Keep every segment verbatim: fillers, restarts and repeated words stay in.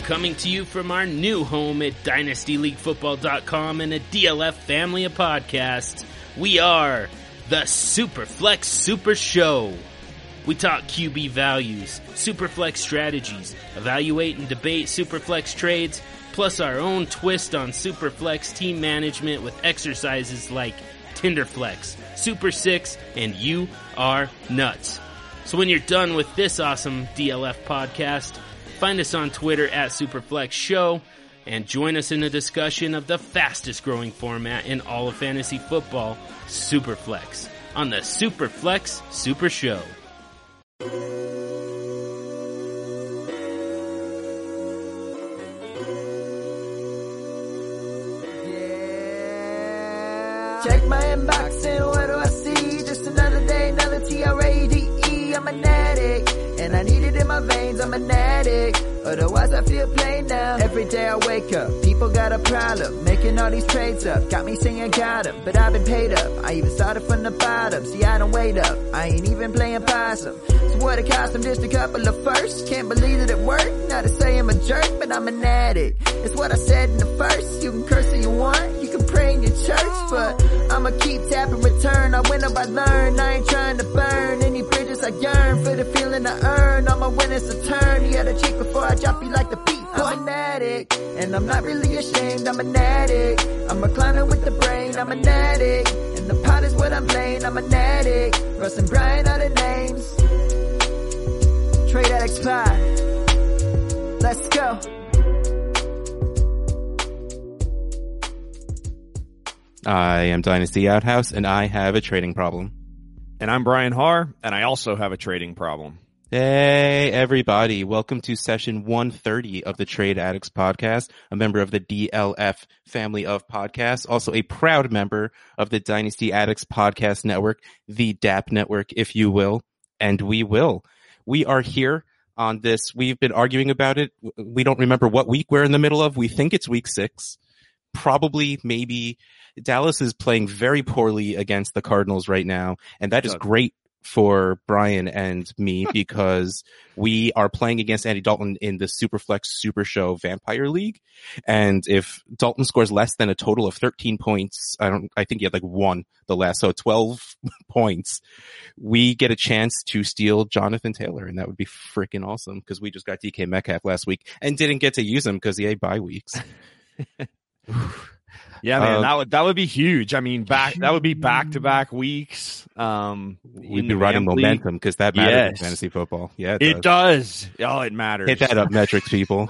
coming to you from our new home at dynasty league football dot com and a D L F family of podcasts. We are the Superflex Super Show. We talk Q B values, Superflex strategies, evaluate and debate Superflex trades, plus our own twist on Superflex team management with exercises like Tinderflex, Super Six, and You Are Nuts. So when you're done with this awesome D L F podcast, find us on Twitter at Superflex Show and join us in a discussion of the fastest growing format in all of fantasy football, Superflex, on the Superflex Super Show. Check my inbox and what do I see? Just another day, another T R A D E. I'm an addict, and I need it in my veins. I'm an addict, otherwise I feel plain now. Every day I wake up, people got a problem, making all these trades up. Got me singing got 'em, but I've been paid up. I even started from the bottom, see I don't wait up. I ain't even playing possum. So what it cost them, just a couple of firsts. Can't believe that it worked, not to say I'm a jerk, but I'm an addict. It's what I said in the first. You can curse if you want, you can pray in your church, but I'ma keep tapping return. I win up, I learn. I ain't trying to burn any bridges. I yearn for the feeling I earn. I'ma win it's a turn. You gotta cheat before I drop you like the beat. I'm an addict, and I'm not really ashamed. I'm an addict. I'm a climber with the brain. I'm an addict, and the pot is what I'm playing. I'm an addict. Russ and Brian are the names. Trade Addicts Pod. Let's go. I am Dynasty Outhouse, and I have a trading problem. And I'm Brian Haar, and I also have a trading problem. Hey, everybody. Welcome to session one thirty of the Trade Addicts Podcast, a member of the D L F family of podcasts, also a proud member of the Dynasty Addicts Podcast Network, the D A P Network, if you will, and we will. We are here on this. We've been arguing about it. We don't remember what week we're in the middle of. We think it's week six. Probably, maybe. Dallas is playing very poorly against the Cardinals right now, and that is great for Brian and me because we are playing against Andy Dalton in the Superflex Super Show Vampire League. And if Dalton scores less than a total of thirteen points, I don't, I think he had like one the last, so twelve points, we get a chance to steal Jonathan Taylor. And that would be freaking awesome because we just got D K Metcalf last week and didn't get to use him because he had bye weeks. Yeah, man, um, that would that would be huge. I mean, back that would be back to back weeks. Um, we'd be riding momentum because that matters yes. in fantasy football. Yeah, it, it does. does. Oh, it matters. Hit that up, metrics people.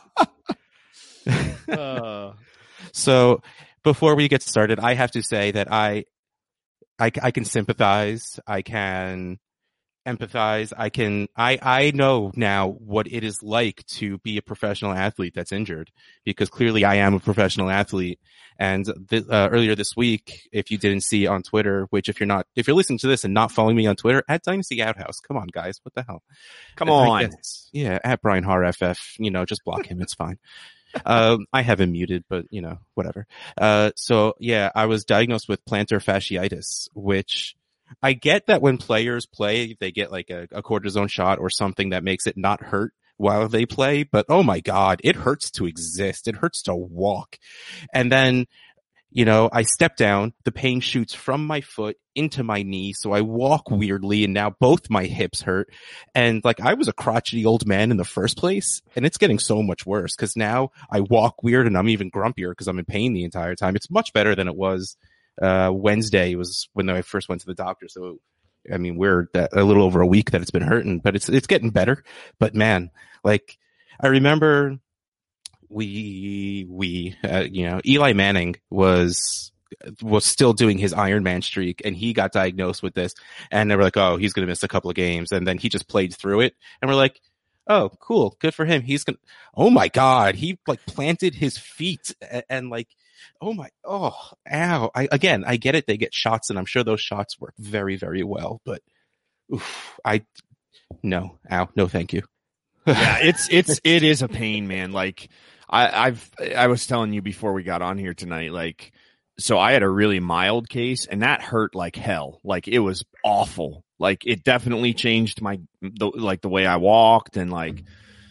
uh. So, before we get started, I have to say that I, I, I can sympathize. I can empathize. I can, I, I know now what it is like to be a professional athlete that's injured because clearly I am a professional athlete. And th- uh, earlier this week, if you didn't see on Twitter, which if you're not, if you're listening to this and not following me on Twitter, at Dynasty Outhouse, come on guys, what the hell? Come on. Yeah, at Brian Haar F F, you know, just block him. It's fine. um, I have him muted, but you know, whatever. Uh, so yeah, I was diagnosed with plantar fasciitis, which I get that when players play, they get like a, a cortisone shot or something that makes it not hurt while they play. But oh my God, it hurts to exist. It hurts to walk. And then, you know, I step down, the pain shoots from my foot into my knee. So I walk weirdly and now both my hips hurt. And like I was a crotchety old man in the first place and it's getting so much worse because now I walk weird and I'm even grumpier because I'm in pain the entire time. It's much better than it was. Uh, Wednesday was when I first went to the doctor. So, I mean, we're that, a little over a week that it's been hurting, but it's, it's getting better. But man, like I remember we, we, uh, you know, Eli Manning was, was still doing his Iron Man streak and he got diagnosed with this and they were like, oh, he's going to miss a couple of games. And then he just played through it and we're like, oh, cool. Good for him. He's going to, oh my God. He like planted his feet and, and like, oh my, oh, ow. I, again, I get it. They get shots and I'm sure those shots work very, very well, but oof, I, no, ow, no, thank you. Yeah, it's, it's, it is a pain, man. Like I, I've, I was telling you before we got on here tonight, like, so I had a really mild case and that hurt like hell. Like it was awful. Like it definitely changed my, the, like the way I walked and like,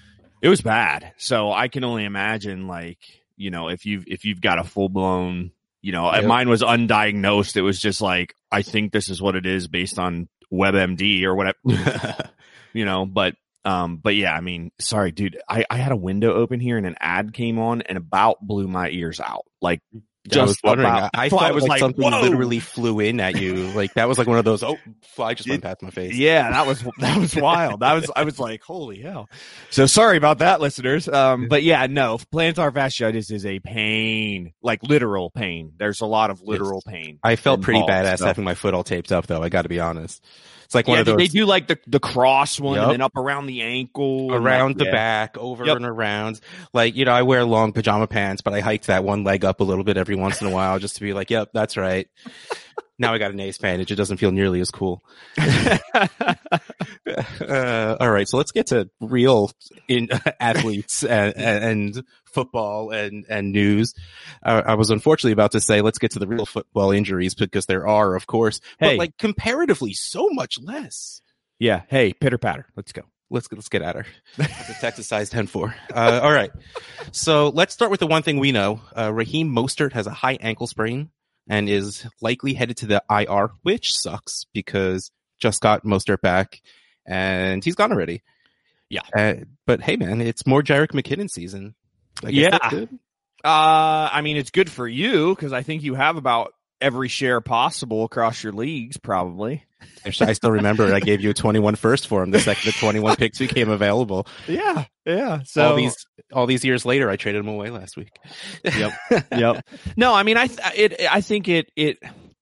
It was bad. So I can only imagine, like, you know, if you've if you've got a full blown, you know, yep. Mine was undiagnosed. It was just like, I think this is what it is based on WebMD or whatever, you know. But um, but yeah, I mean, sorry, dude. I I had a window open here and an ad came on and about blew my ears out. Like. Just I was wondering. About, I, I thought I was like, like something Whoa! literally flew in at you. Like that was like one of those. Oh, fly just went past my face. Yeah, that was that was wild. That was I was like, holy hell. So sorry about that, listeners. Um, but yeah, no, plantar fasciitis is a pain, like literal pain. There's a lot of literal it's, pain. I felt pretty involved, badass so. having my foot all taped up, though. I got to be honest. It's like one yeah, of those. They do like the the cross one, yep. and then up around the ankle, around like, the yeah. back, over yep. and around. Like, you know, I wear long pajama pants, but I hike that one leg up a little bit every once in a while just to be like, yep, that's right. Now I got an ace bandage. It doesn't feel nearly as cool. uh, all right, so let's get to real in uh, athletes and, and football and and news. Uh, I was unfortunately about to say let's get to the real football injuries because there are, of course, but hey. like comparatively so much less. Yeah. Hey, pitter patter. Let's go. Let's let's get at her. The Texas size ten four. Uh, all right, so let's start with the one thing we know. Uh, Raheem Mostert has a high ankle sprain and is likely headed to the I R, which sucks because just got Mostert back and he's gone already. Yeah. Uh, but hey, man, it's more Jerick McKinnon season. I guess yeah. that's good. Uh, I mean, it's good for you because I think you have about every share possible across your leagues, probably. I still remember I gave you a twenty-one first for him the second the twenty-one picks became available. Yeah. Yeah. So all these, all these years later, I traded him away last week. Yep. Yep. No, I mean, I, it, I think it, it,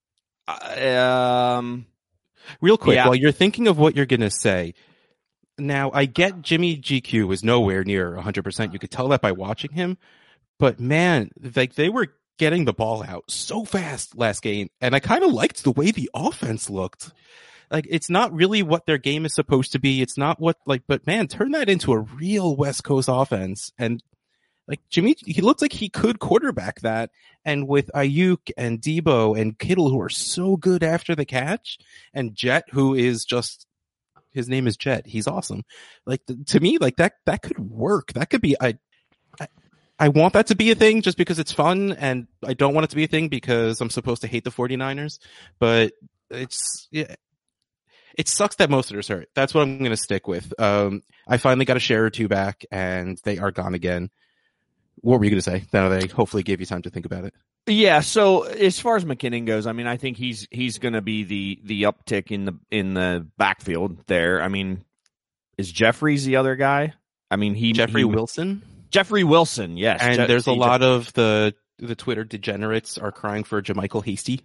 um, real quick, yeah. while you're thinking of what you're going to say, now I get Jimmy G Q was nowhere near one hundred percent. You could tell that by watching him, but man, like they were getting the ball out so fast last game. And I kind of liked the way the offense looked. Like, it's not really what their game is supposed to be. It's not what, like, but man, turn that into a real West Coast offense. And like Jimmy, he looked like he could quarterback that. And with Ayuk and Debo and Kittle, who are so good after the catch, and Jet, who is just, his name is Jet. He's awesome. Like, to me, like that, that could work. That could be, I, I, I want that to be a thing just because it's fun. And I don't want it to be a thing because I'm supposed to hate the 49ers, but it's, yeah. It sucks that most of us hurt. That's what I'm going to stick with. Um, I finally got a share or two back, and they are gone again. What were you going to say? Now they hopefully gave you time to think about it. Yeah. So as far as McKinnon goes, I mean, I think he's he's going to be the the uptick in the in the backfield there. I mean, is Jeffries the other guy? I mean, he Jeffrey he, Wilson. Jeffrey Wilson, yes. And Je- there's a Je- lot of the the Twitter degenerates are crying for JaMychal Hasty.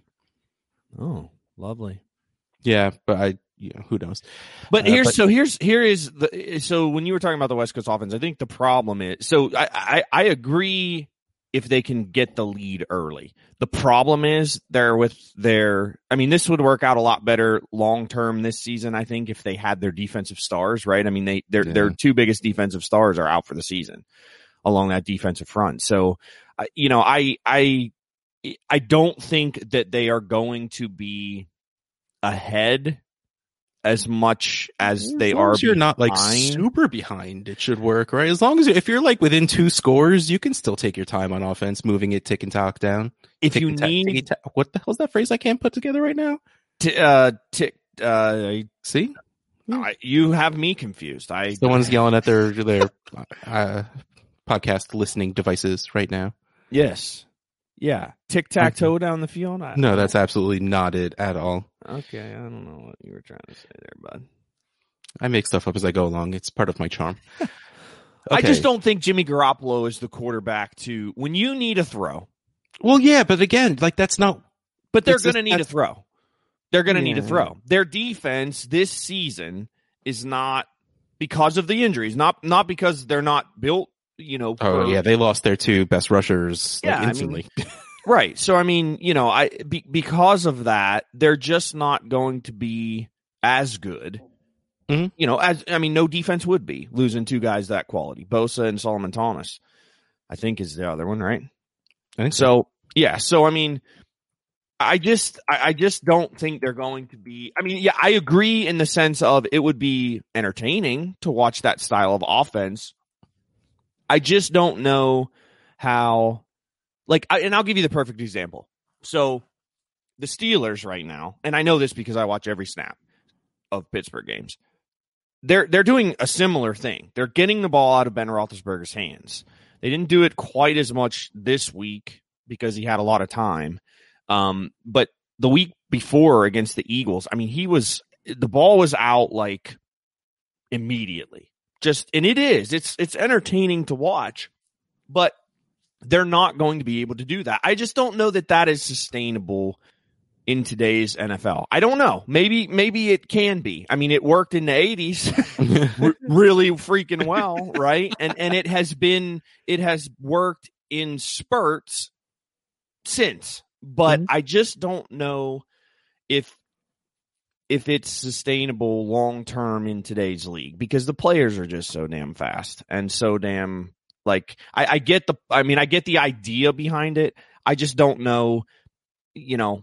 Oh, lovely. Yeah, but I. You know, who knows? But uh, here's but, so here's here is the so when you were talking about the West Coast offense, I think the problem is so I, I I agree if they can get the lead early. The problem is they're with their I mean this would work out a lot better long term this season, I think, if they had their defensive stars, right? I mean they their yeah. their two biggest defensive stars are out for the season along that defensive front. So uh, you know, I I I don't think that they are going to be ahead as much as they as long are as you're behind. not like super behind, it should work, right? As long as if you're like within two scores, you can still take your time on offense, moving it tick and tock down. If tick you and ta- need tick and ta- what the hell's that phrase I can't put together right now? T- uh, tick, uh, See, I, you have me confused. I the ones yelling at their their uh, podcast listening devices right now. Yes, yeah, tic tac toe down the field. I, No, that's absolutely not it at all. Okay, I don't know what you were trying to say there, bud. I make stuff up as I go along. It's part of my charm. Okay. I just don't think Jimmy Garoppolo is the quarterback to when you need a throw. Well, yeah, but again, like that's not. But they're It's going to just- need a that's- throw. They're going to Yeah. need a throw. Their defense this season is not because of the injuries, not not because they're not built. You know. Oh for- yeah, they lost their two best rushers like, Yeah, I mean- instantly. Right. So, I mean, you know, I be, because of that, they're just not going to be as good. Mhm. You know, as I mean, no defense would be losing two guys that quality. Bosa and Solomon Thomas, I think, is the other one, right? I think So, yeah. So, I mean, I just, I, I just don't think they're going to be. I mean, yeah, I agree in the sense of it would be entertaining to watch that style of offense I just don't know how, like, I, and I'll give you the perfect example. So the Steelers right now, and I know this because I watch every snap of Pittsburgh games, they're they're doing a similar thing. They're getting the ball out of Ben Roethlisberger's hands. They didn't do it quite as much this week because he had a lot of time. Um, but the week before against the Eagles, I mean, he was the ball was out like immediately. Just and it is. It's it's entertaining to watch, but they're not going to be able to do that. I just don't know that that is sustainable in today's N F L. I don't know. Maybe maybe it can be. I mean, it worked in the eighties r- really freaking well, right? And and it has been it has worked in spurts since. But mm-hmm. I just don't know if if it's sustainable long term in today's league because the players are just so damn fast and so damn like I, I get the I mean I get the idea behind it. I just don't know, you know.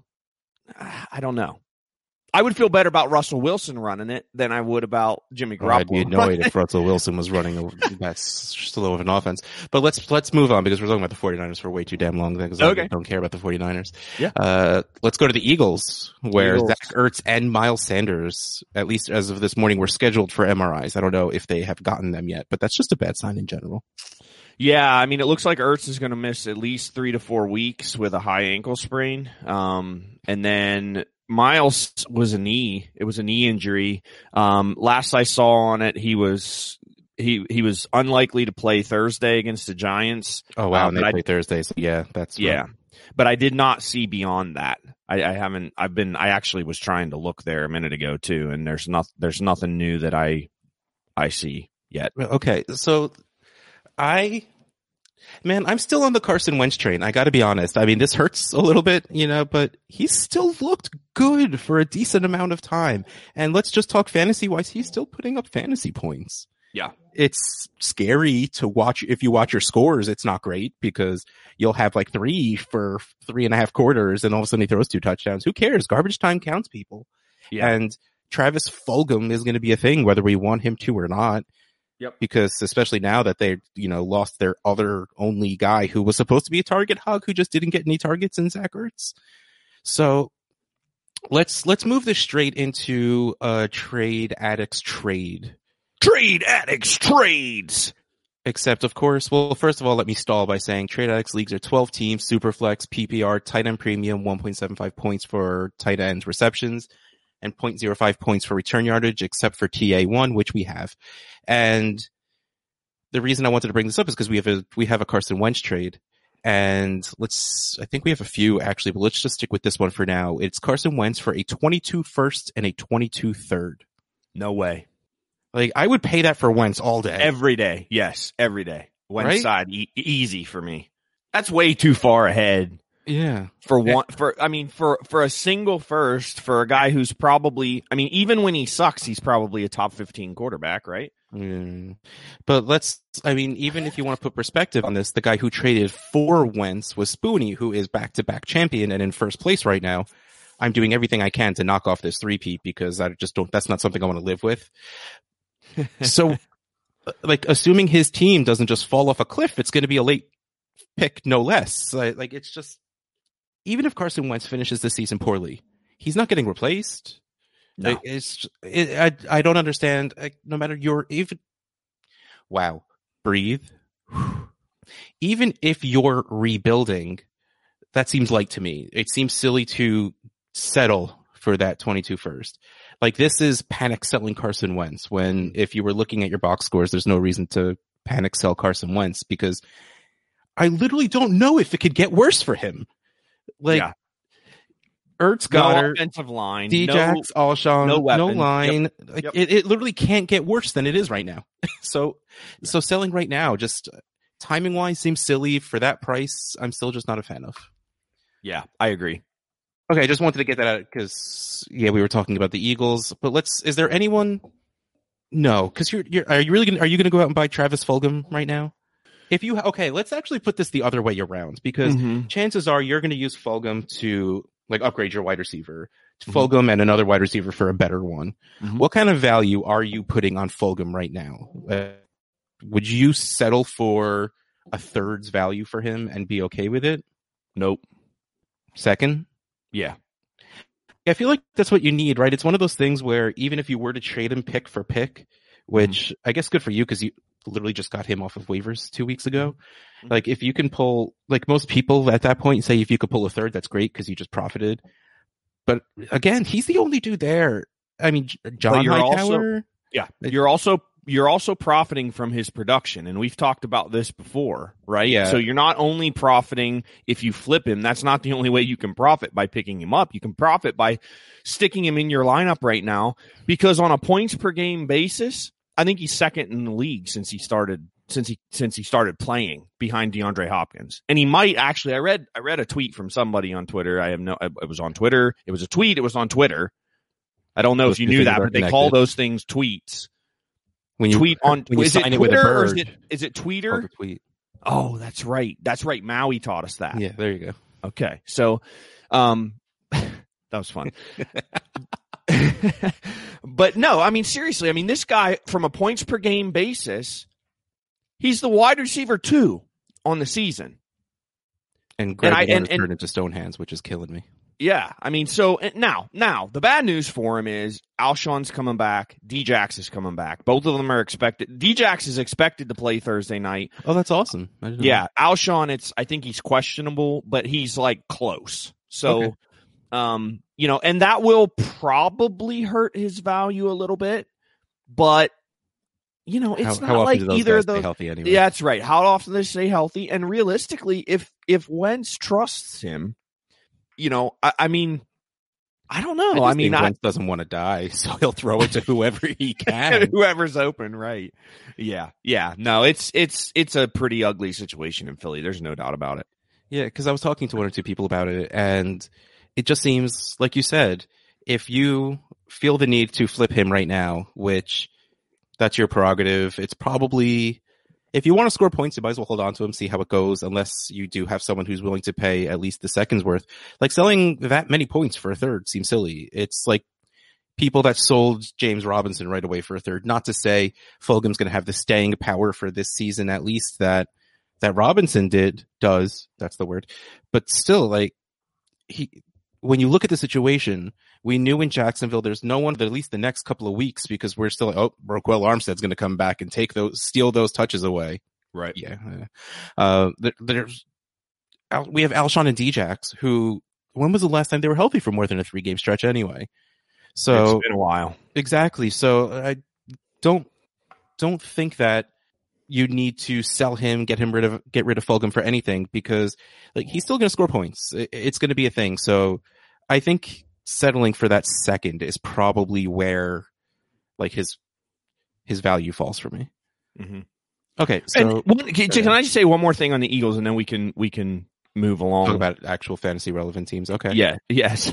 I don't know. I would feel better about Russell Wilson running it than I would about Jimmy Garoppolo. Oh, I'd be annoyed if Russell Wilson was running a, that slow of an offense. But let's let's move on because we're talking about the 49ers for way too damn long because okay. I don't care about the 49ers. Yeah. Uh, let's go to the Eagles where Eagles. Zach Ertz and Miles Sanders, at least as of this morning, were scheduled for M R Is. I don't know if they have gotten them yet, but that's just a bad sign in general. Yeah, I mean, it looks like Ertz is going to miss at least three to four weeks with a high ankle sprain. Um, and then Miles was a knee. It was a knee injury. Um, last I saw on it, he was he he was unlikely to play Thursday against the Giants. Oh wow, um, and they I, play Thursday. So yeah, that's yeah. Right. But I did not see beyond that. I, I haven't. I've been. I actually was trying to look there a minute ago too, and there's not. There's nothing new that I I see yet. Okay, so. I, man, I'm still on the Carson Wentz train. I gotta be honest. I mean, this hurts a little bit, you know, but he's still looked good for a decent amount of time. And let's just talk fantasy wise. He's still putting up fantasy points. Yeah. It's scary to watch. If you watch your scores, it's not great because you'll have like three for three and a half quarters and all of a sudden he throws two touchdowns. Who cares? Garbage time counts, people. Yeah. And Travis Fulgham is going to be a thing whether we want him to or not. Yep. Because especially now that they, you know, lost their other only guy who was supposed to be a target hog who just didn't get any targets in Zach Ertz. So let's, let's move this straight into a trade addicts trade. Trade addicts trades. Except, of course, well, first of all, let me stall by saying trade addicts leagues are twelve teams, Superflex, P P R, tight end premium, one point seven five points for tight end receptions, and zero point zero five points for return yardage, except for T A one, which we have. And the reason I wanted to bring this up is because we have a, we have a Carson Wentz trade. And let's, I think we have a few actually, but let's just stick with this one for now. It's Carson Wentz for a twenty-two first and a twenty-two third. No way. Like, I would pay that for Wentz all day. Every day. Yes, every day. Wentz right? side, e- easy for me. That's way too far ahead. Yeah. For one, for, I mean, for, for a single first, for a guy who's probably, I mean, even when he sucks, he's probably a top fifteen quarterback, right? Mm. But let's, I mean, even if you want to put perspective on this, the guy who traded for Wentz was Spoonie, who is back-to-back champion and in first place right now. I'm doing everything I can to knock off this three-peat because I just don't, that's not something I want to live with. So, like, assuming his team doesn't just fall off a cliff, it's going to be a late pick, no less. Like, it's just, even if Carson Wentz finishes this season poorly, he's not getting replaced. No. It, it's, it, I, I don't understand. Like, no matter your, even, wow, breathe. Even if you're rebuilding, that seems light to me. It seems silly to settle for that twenty-two first. Like, this is panic selling Carson Wentz when if you were looking at your box scores, there's no reason to panic sell Carson Wentz because I literally don't know if it could get worse for him. Like, yeah. Ertz, Goddard, no offensive line, D-Jax, no, Alshon, no, no line. Yep. Like, yep. It, it literally can't get worse than it is right now. so, yeah. so selling right now, just timing wise, seems silly for that price. I'm still just not a fan of. Yeah, I agree. Okay, I just wanted to get that out because, yeah, we were talking about the Eagles, but let's, is there anyone? No, because you're, you're, are you really going to, are you going to go out and buy Travis Fulgham right now? If you, okay, let's actually put this the other way around because mm-hmm. chances are you're going to use Fulgham to, like, upgrade your wide receiver to mm-hmm. Fulgham and another wide receiver for a better one. Mm-hmm. What kind of value are you putting on Fulgham right now? Uh, would you settle for a third's value for him and be okay with it? Nope. Second? Yeah. I feel like that's what you need, right? It's one of those things where even if you were to trade him pick for pick, which mm-hmm. I guess good for you because you literally just got him off of waivers two weeks ago. Mm-hmm. Like if you can pull, like most people at that point say if you could pull a third, that's great because you just profited. But again, he's the only dude there. I mean, John you're Hightower. Also, yeah, you're also you're also profiting from his production, and we've talked about this before, right? Yeah. So you're not only profiting if you flip him. That's not the only way you can profit by picking him up. You can profit by sticking him in your lineup right now because on a points per game basis, I think he's second in the league since he started since he since he started playing behind DeAndre Hopkins. And he might actually. I read I read a tweet from somebody on Twitter. I have no. It was on Twitter. It was a tweet. It was on Twitter. I don't know if you knew that, but they connected. Call those things tweets. When you tweet on, when you is sign it it with a Twitter or bird, is it, is it Tweeter? Tweet. Oh, that's right. That's right. Maui taught us that. Yeah, there you go. Okay. So, um, that was fun. But no, I mean, seriously, I mean, this guy from a points per game basis, he's the wide receiver two on the season. And Greg and I, and, and, turned into stone hands, which is killing me. Yeah, I mean, so now, now the bad news for him is Alshon's coming back, D-Jax is coming back. Both of them are expected. D-Jax is expected to play Thursday night. Oh, that's awesome. Yeah, know. Alshon, it's I think he's questionable, but he's like close. So, okay. um, you know, and that will probably hurt his value a little bit, but you know, it's how, not how like often do those either guys of those. Stay healthy anyway? Yeah, that's right. How often do they stay healthy? And realistically, if if Wentz trusts him. You know, I, I mean, I don't know. I, I mean, Wentz doesn't want to die, so he'll throw it to whoever he can, whoever's open, right? Yeah, yeah. No, it's it's it's a pretty ugly situation in Philly. There's no doubt about it. Yeah, because I was talking to one or two people about it, and it just seems like you said, if you feel the need to flip him right now, which that's your prerogative, it's probably. If you want to score points, you might as well hold on to him, see how it goes, unless you do have someone who's willing to pay at least the second's worth. Like selling that many points for a third seems silly. It's like people that sold James Robinson right away for a third. Not to say Fulgham's going to have the staying power for this season, at least that, that Robinson did, does, that's the word. But still, like, he, when you look at the situation, we knew in Jacksonville there's no one for at least the next couple of weeks because we're still like, oh, Roquel Armstead's going to come back and take those, steal those touches away. Right. Yeah. Uh, there, there's, we have Alshon and D-Jax who, when was the last time they were healthy for more than a three game stretch anyway? So it's been a while. Exactly. So I don't, don't think that you need to sell him, get him rid of, get rid of Fulgham for anything because like he's still going to score points. It, it's going to be a thing. So I think settling for that second is probably where like his, his value falls for me. Mm-hmm. Okay. So one, can, can I just say one more thing on the Eagles and then we can, we can move along. Talk about actual fantasy relevant teams. Okay. Yeah. Yes.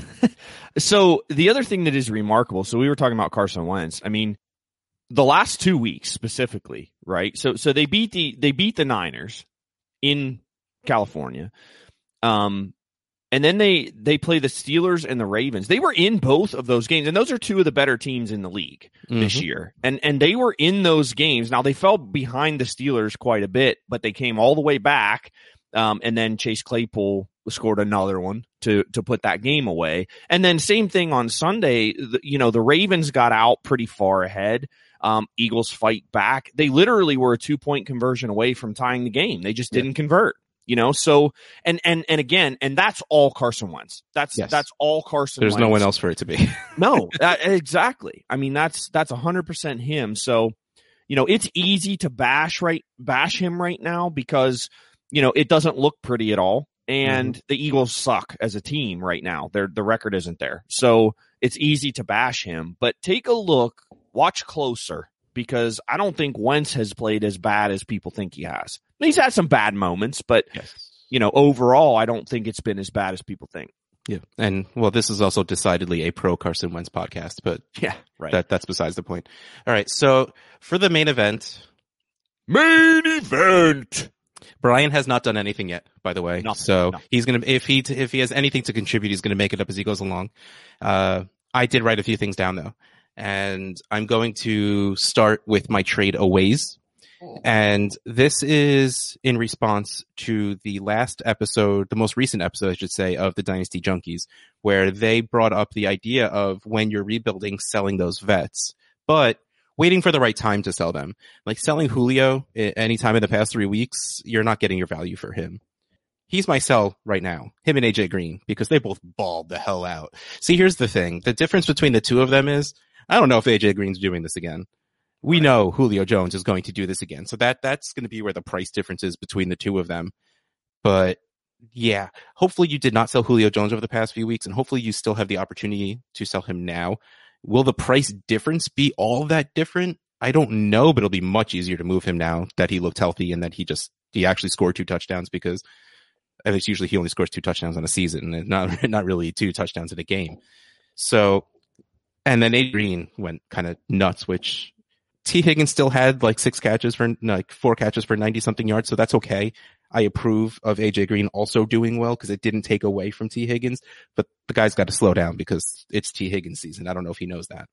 So the other thing that is remarkable. So we were talking about Carson Wentz. I mean, the last two weeks specifically, right? So, so they beat the, they beat the Niners in California. Um, and then they, they play the Steelers and the Ravens. They were in both of those games. And those are two of the better teams in the league mm-hmm. this year. And, and they were in those games. Now they fell behind the Steelers quite a bit, but they came all the way back. Um, and then Chase Claypool scored another one to, to put that game away. And then same thing on Sunday, the, you know, the Ravens got out pretty far ahead. Um, Eagles fight back. They literally were a two point conversion away from tying the game. They just didn't yeah. convert, you know? So, and, and, and again, and that's all Carson Wentz. That's, yes. that's all Carson There's Wentz. no one else for it to be. No, that, exactly. I mean, that's, that's a hundred percent him. So, you know, it's easy to bash right, bash him right now because, you know, it doesn't look pretty at all. And mm-hmm. the Eagles suck as a team right now. Their, the record isn't there. So it's easy to bash him, but take a look. Watch closer because I don't think Wentz has played as bad as people think he has. He's had some bad moments, but yes. you know, overall, I don't think it's been as bad as people think. Yeah. And well, this is also decidedly a pro Carson Wentz podcast, but yeah, right. That, that's besides the point. All right. So for the main event, main event, Brian has not done anything yet, by the way. Nothing, so no. he's going to, if he, if he has anything to contribute, he's going to make it up as he goes along. Uh, I did write a few things down though. And I'm going to start with my trade aways. And this is in response to the last episode, the most recent episode, I should say, of the Dynasty Junkies, where they brought up the idea of when you're rebuilding, selling those vets, but waiting for the right time to sell them. Like selling Julio any time in the past three weeks, you're not getting your value for him. He's my sell right now, him and A J Green, because they both balled the hell out. See, here's the thing. The difference between the two of them is, I don't know if A J Green's doing this again. We right. know Julio Jones is going to do this again. So that, that's going to be where the price difference is between the two of them. But yeah, hopefully you did not sell Julio Jones over the past few weeks, and hopefully you still have the opportunity to sell him now. Will the price difference be all that different? I don't know, but it'll be much easier to move him now that he looked healthy and that he just, he actually scored two touchdowns, because at least usually he only scores two touchdowns in a season and not, not really two touchdowns in a game. So, and then A J Green went kind of nuts, which T Higgins still had like six catches for like four catches for ninety something yards. So that's okay. I approve of A J Green also doing well because it didn't take away from T Higgins, but the guy's got to slow down because it's T Higgins season. I don't know if he knows that.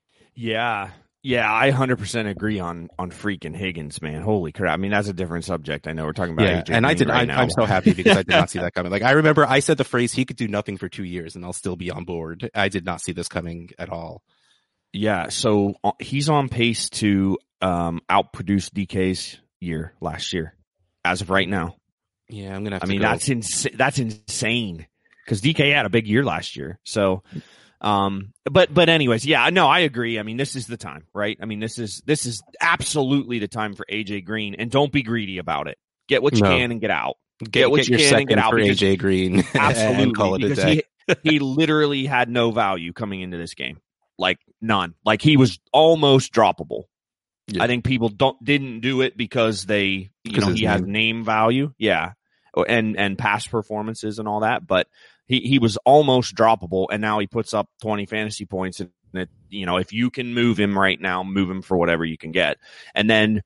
Yeah. Yeah. I one hundred percent agree on, on freaking Higgins, man. Holy crap. I mean, that's a different subject. I know we're talking about yeah, A J and Green I did, right I, now. I'm so happy because I did not see that coming. Like I remember I said the phrase, he could do nothing for two years and I'll still be on board. I did not see this coming at all. Yeah. So uh, he's on pace to, um, outproduce D K's year last year as of right now. Yeah, I'm gonna have I to mean, go. that's ins- that's insane because D K had a big year last year. So, um, but but anyways, yeah, no, I agree. I mean, this is the time, right? I mean, this is this is absolutely the time for A J Green, and don't be greedy about it. Get what you No. can and get out. Get, Get what get you your can and get second out for because- A J Green. Absolutely, and call it a because day. he he literally had no value coming into this game, like none. Like he was almost droppable. Yeah. I think people don't didn't do it because they, you know, his he has name. name value, yeah, and and past performances and all that. But he he was almost droppable, and now he puts up twenty fantasy points. And it, you know, if you can move him right now, move him for whatever you can get. And then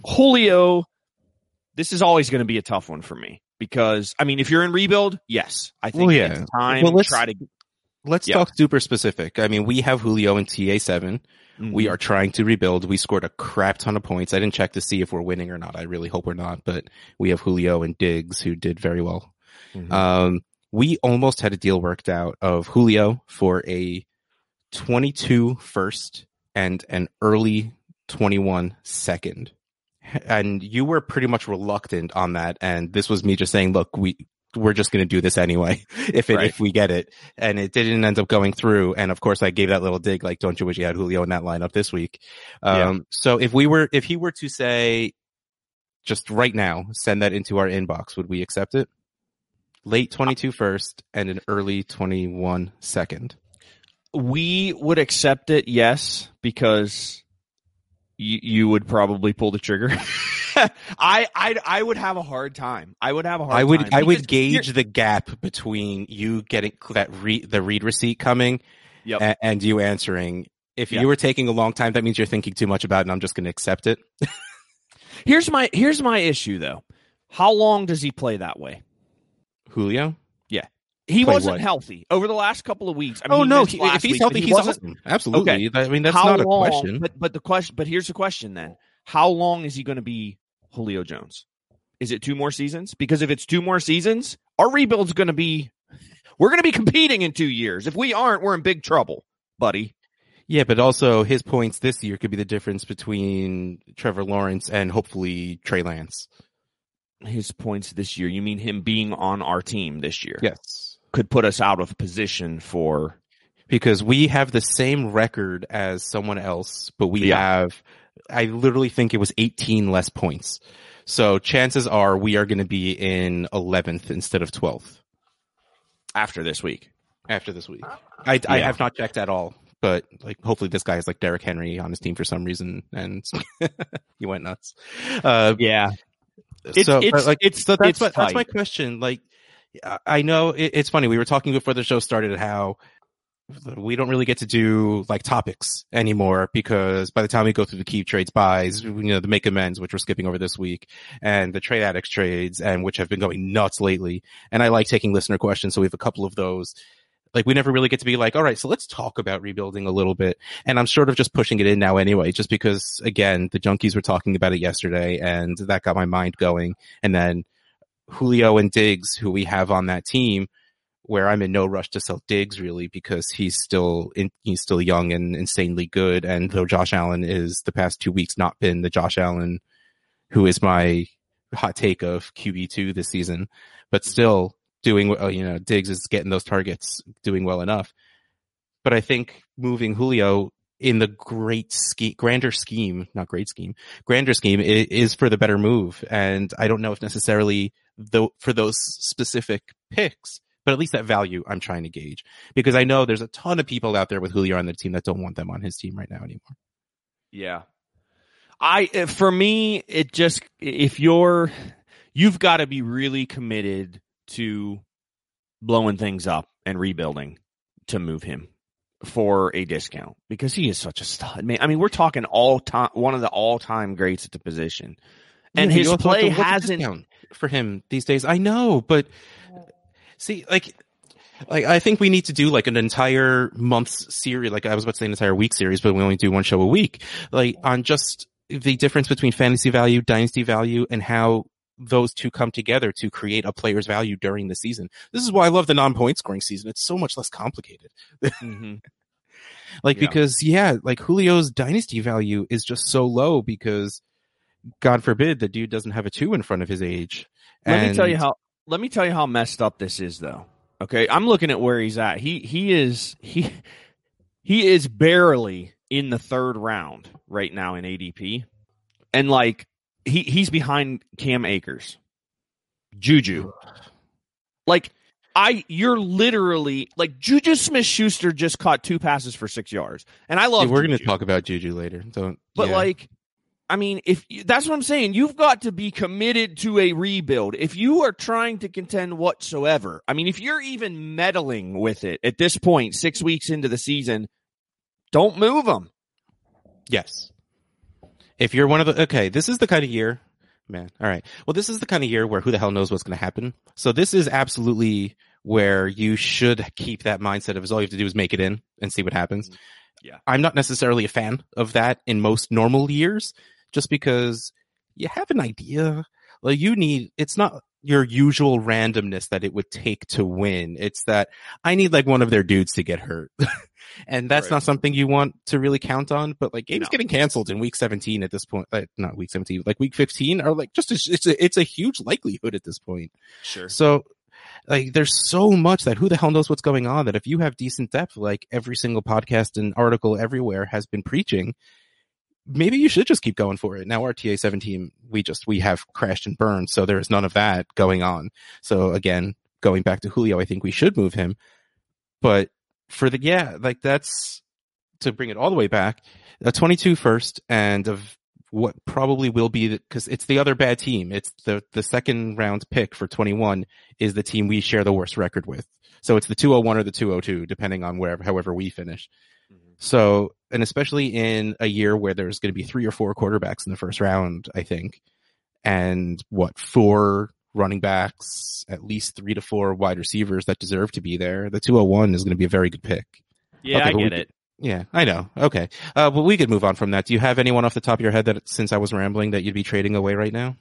Julio, this is always going to be a tough one for me because I mean, if you're in rebuild, yes, I think Well, yeah. it's time Well, to let's- try to. Let's Yeah. talk super specific. I mean, we have Julio in T A seven. We are trying to rebuild. We scored a crap ton of points. I didn't check to see if we're winning or not. I really hope we're not, but we have Julio and Diggs who did very well. Mhm. Um, we almost had a deal worked out of Julio for a twenty-two first and an early twenty-one second. And you were pretty much reluctant on that. And this was me just saying, look, we, we're just going to do this anyway if it, Right. if we get it. And it didn't end up going through. And of course I gave that little dig, like, don't you wish you had Julio in that lineup this week? Um, Yeah. so if we were, if he were to say just right now, send that into our inbox, would we accept it? Late twenty-two first and an early twenty-one second. We would accept it, yes, because you you would probably pull the trigger. I I I would have a hard time. I would have a hard I would time. I would because gauge you're- the gap between you getting that read the read receipt coming Yep. and, and you answering. If Yeah. you were taking a long time, that means you're thinking too much about it and I'm just going to accept it. Here's my here's my issue though. How long does he play that way? Julio? He Play wasn't what? healthy over the last couple of weeks. I mean, Oh he no, missed he, last if he's week, healthy, but he he's wasn't- awesome. Absolutely. Okay. I mean, that's How not a long- question. But but the question. But here's the question then: how long is he going to be Julio Jones? Is it two more seasons? Because if it's two more seasons, our rebuild's going to be. We're going to be competing in two years. If we aren't, we're in big trouble, buddy. Yeah, but also his points this year could be the difference between Trevor Lawrence and hopefully Trey Lance. His points this year. You mean him being on our team this year? Yes. Could put us out of position for. Because we have the same record as someone else, but we Yeah. have, I literally think it was eighteen less points. So chances are we are going to be in eleventh instead of twelfth After this week. after this week. I, I Yeah. have not checked at all, but like hopefully this guy has like Derrick Henry on his team for some reason and he went nuts. Uh, Yeah. It's- so it's- but, like, it's- so that's it's what, that's my tight. question. Like, I- I know it, it's funny. We were talking before the show started how we don't really get to do like topics anymore because by the time we go through the keep trades buys, you know, the make amends, which we're skipping over this week, and the trade addicts trades, and which have been going nuts lately. And I like taking listener questions, so we have a couple of those. Like, we never really get to be like, all right, so let's talk about rebuilding a little bit. And I'm sort of just pushing it in now anyway, just because, again, the Junkies were talking about it yesterday, and that got my mind going. And then Julio and Diggs, who we have on that team, where I'm in no rush to sell Diggs, really, because he's still in, he's still young and insanely good. And though Josh Allen is the past two weeks not been the Josh Allen who is my hot take of Q B two this season, but still doing, you know, Diggs is getting those targets, doing well enough. But I think moving Julio in the great scheme, grander scheme, not great scheme, grander scheme is, is for the better move. And I don't know if necessarily though for those specific picks, but at least that value I'm trying to gauge, because I know there's a ton of people out there with Julio on their team that don't want them on his team right now anymore. Yeah. I, for me, it just, if you're, you've got to be really committed to blowing things up and rebuilding to move him for a discount, because he is such a stud. Man, I mean, we're talking all time, one of the all time greats at the position, and yeah, his play hasn't for him these days. I know, but see, like, like I think we need to do like an entire month's series. Like I was about to say an entire week series, but we only do one show a week, like on just the difference between fantasy value, dynasty value, and how those two come together to create a player's value during the season. This is why I love the non-point scoring season. It's so much less complicated. Mm-hmm. Like, yeah. Because yeah, like Julio's dynasty value is just so low because God forbid the dude doesn't have a two in front of his age. Let and... me tell you how, let me tell you how messed up this is though. Okay. I'm looking at where he's at. He, he is, he, he is barely in the third round right now in A D P. And like, He he's behind Cam Akers, Juju. Like I, you're literally like Juju Smith-Schuster just caught two passes for six yards, and I love. Yeah, we're going to talk about Juju later, don't. But yeah. like, I mean, if that's what I'm saying, you've got to be committed to a rebuild. If you are trying to contend whatsoever, I mean, if you're even meddling with it at this point, six weeks into the season, don't move them. Yes. If you're one of the, okay, this is the kind of year, man. All right. Well, this is the kind of year where who the hell knows what's going to happen. So this is absolutely where you should keep that mindset of all you have to do is make it in and see what happens. Yeah. I'm not necessarily a fan of that in most normal years, just because you have an idea. Well, you need, it's not your usual randomness that it would take to win. It's that I need like one of their dudes to get hurt. And that's right. Not something you want to really count on, but like games no. getting canceled in week seventeen at this point, like not week seventeen, like week fifteen are like just, a, it's a, it's a huge likelihood at this point. Sure. So like there's so much that who the hell knows what's going on, that if you have decent depth, like every single podcast and article everywhere has been preaching, maybe you should just keep going for it. Now R T A seventeen, we just, we have crashed and burned. So there is none of that going on. So again, going back to Julio, I think we should move him, but for the, yeah, like that's to bring it all the way back, a twenty-two first and of what probably will be, because it's the other bad team. It's the, the second round pick for twenty-one is the team we share the worst record with. So it's the two oh one or the two oh two, depending on wherever, however we finish. Mm-hmm. So, and especially in a year where there's going to be three or four quarterbacks in the first round, I think, and what, four running backs, at least three to four wide receivers that deserve to be there. The two oh one is going to be a very good pick. Yeah, okay, I get we, it. Yeah, I know. Okay. Uh, well, we could move on from that. Do you have anyone off the top of your head that, since I was rambling, that you'd be trading away right now?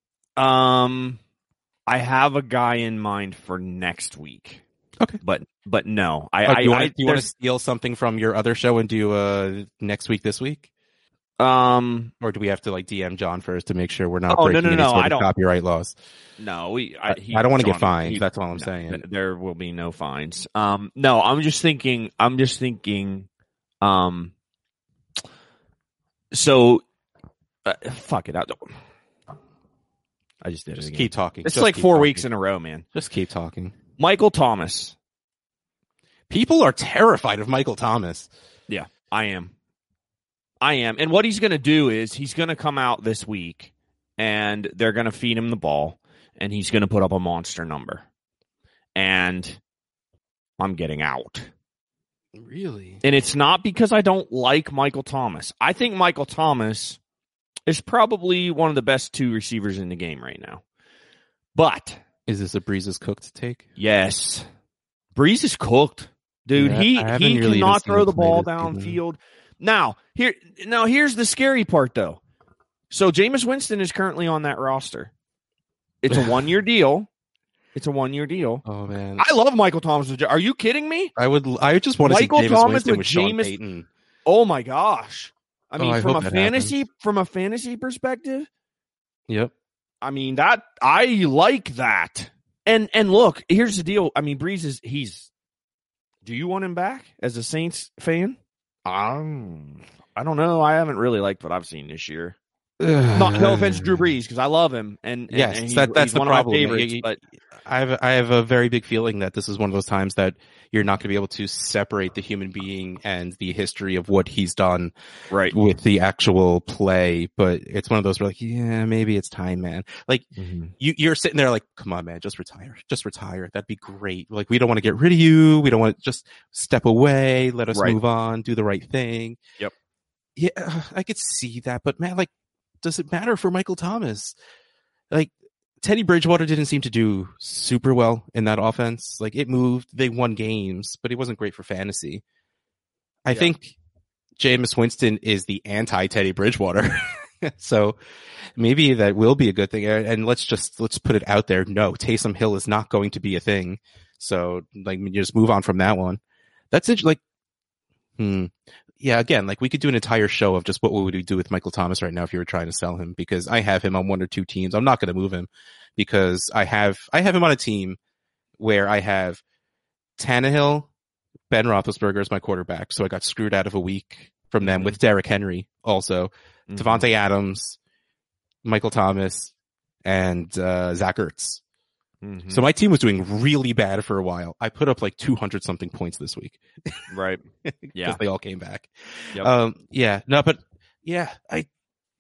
Um, I have a guy in mind for next week. Okay. But, but no, I, oh, I, do you I, want to, to steal something from your other show and do, uh, next week, this week? Um, or do we have to like D M John first to make sure we're not oh, breaking no, no, any no, sort I of don't, copyright laws? No, we, I, he, I don't want to John, get fined. He, That's all I'm no, saying. Th- there will be no fines. Um, no, I'm just thinking, I'm just thinking, um, so, uh, fuck it. I, I just did just it again. Keep talking. It's just like four talking. weeks in a row, man. Just keep talking. Michael Thomas. People are terrified of Michael Thomas. Yeah, I am. I am. And what he's going to do is he's going to come out this week and they're going to feed him the ball and he's going to put up a monster number. And I'm getting out. Really? And it's not because I don't like Michael Thomas. I think Michael Thomas is probably one of the best two receivers in the game right now. But is this a Breeze's cooked take? Yes. Breeze is cooked. dude. Yeah, he I haven't he really even cannot seen throw him the play ball this season. downfield. Now here, now here's the scary part, though. So Jameis Winston is currently on that roster. It's a one year deal. It's a one year deal. Oh man, I love Michael Thomas. Are you kidding me? I would. I just want to see Michael Jameis Thomas Winston with with Sean Jameis- Payton. Oh my gosh! I Oh, mean, I from a hope that fantasy happens. from a fantasy perspective, Yep. I mean that I like that. And and look, here's the deal. I mean, Breeze is he's. Do you want him back as a Saints fan? Um, I don't know. I haven't really liked what I've seen this year. Not no offense to Drew Brees, because I love him and, and Yes, and he's, that, that's he's the one problem. of my favorites. You- you- but I have I have a very big feeling that this is one of those times that you're not going to be able to separate the human being and the history of what he's done right, with the actual play. But it's one of those where like, yeah, maybe it's time, man. Like mm-hmm. you, you're sitting there like, come on, man, just retire, just retire. That'd be great. Like we don't want to get rid of you. We don't want to just step away. Let us Right. move on. Do the right thing. Yep. Yeah, I could see that, but man, like, does it matter for Michael Thomas? Like, Teddy Bridgewater didn't seem to do super well in that offense. Like, it moved, they won games, but it wasn't great for fantasy. I Yeah. think Jameis Winston is the anti-Teddy Bridgewater. So maybe that will be a good thing. And let's just, let's put it out there. No, Taysom Hill is not going to be a thing. So, like, you just move on from that one. That's it. Like, hmm. Yeah, again, like we could do an entire show of just what would we do with Michael Thomas right now if you were trying to sell him, because I have him on one or two teams. I'm not going to move him because I have I have him on a team where I have Tannehill, Ben Roethlisberger as my quarterback, so I got screwed out of a week from them Mhm. with Derrick Henry also, Mhm. Devontae Adams, Michael Thomas, and uh, Zach Ertz. Mhm. So my team was doing really bad for a while. I put up like two hundred something points this week. right, Because yeah, they all came back. Yep. Um, yeah, no, but yeah, I,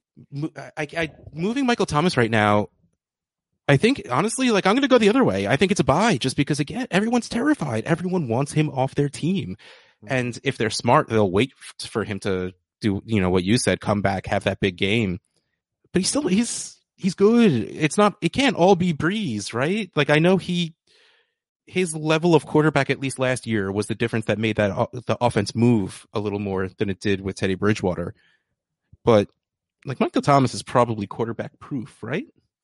I, I, moving Michael Thomas right now, I think honestly, like I'm going to go the other way. I think it's a buy just because again, everyone's terrified. Everyone wants him off their team. And if they're smart, they'll wait f- for him to do, you know, what you said, come back, have that big game. But he's still, he's, he's good. It's not, it can't all be Breeze, right? Like I know he, his level of quarterback, at least last year, was the difference that made that o- the offense move a little more than it did with Teddy Bridgewater. But like Michael Thomas is probably quarterback proof, right?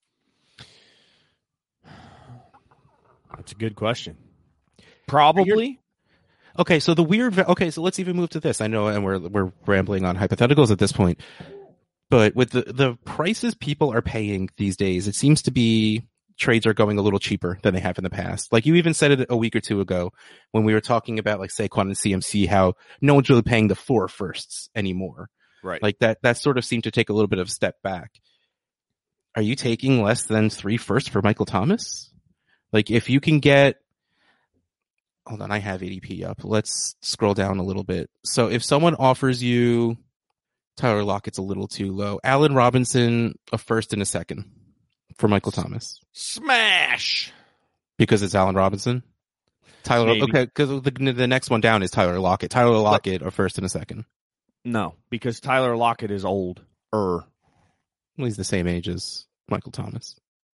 that's a good question. Probably. Okay, so the weird. Okay, so let's even move to this. I know, and we're we're rambling on hypotheticals at this point, but with the the prices people are paying these days, it seems to be trades are going a little cheaper than they have in the past. Like you even said it a week or two ago when we were talking about like Saquon and C M C, how no one's really paying the four firsts anymore. Right. Like that. That sort of seemed to take a little bit of a step back. Are you taking less than three firsts for Michael Thomas? Like if you can get. Hold on, I have A D P up. Let's scroll down a little bit. So if someone offers you Tyler Lockett's a little too low. Allen Robinson, a first and a second for Michael Thomas. Smash. Because it's Allen Robinson? Tyler, Maybe. okay, because the, the next one down is Tyler Lockett. Tyler Lockett, a first and a second. No, because Tyler Lockett is old. Er. Well, he's the same age as Michael Thomas.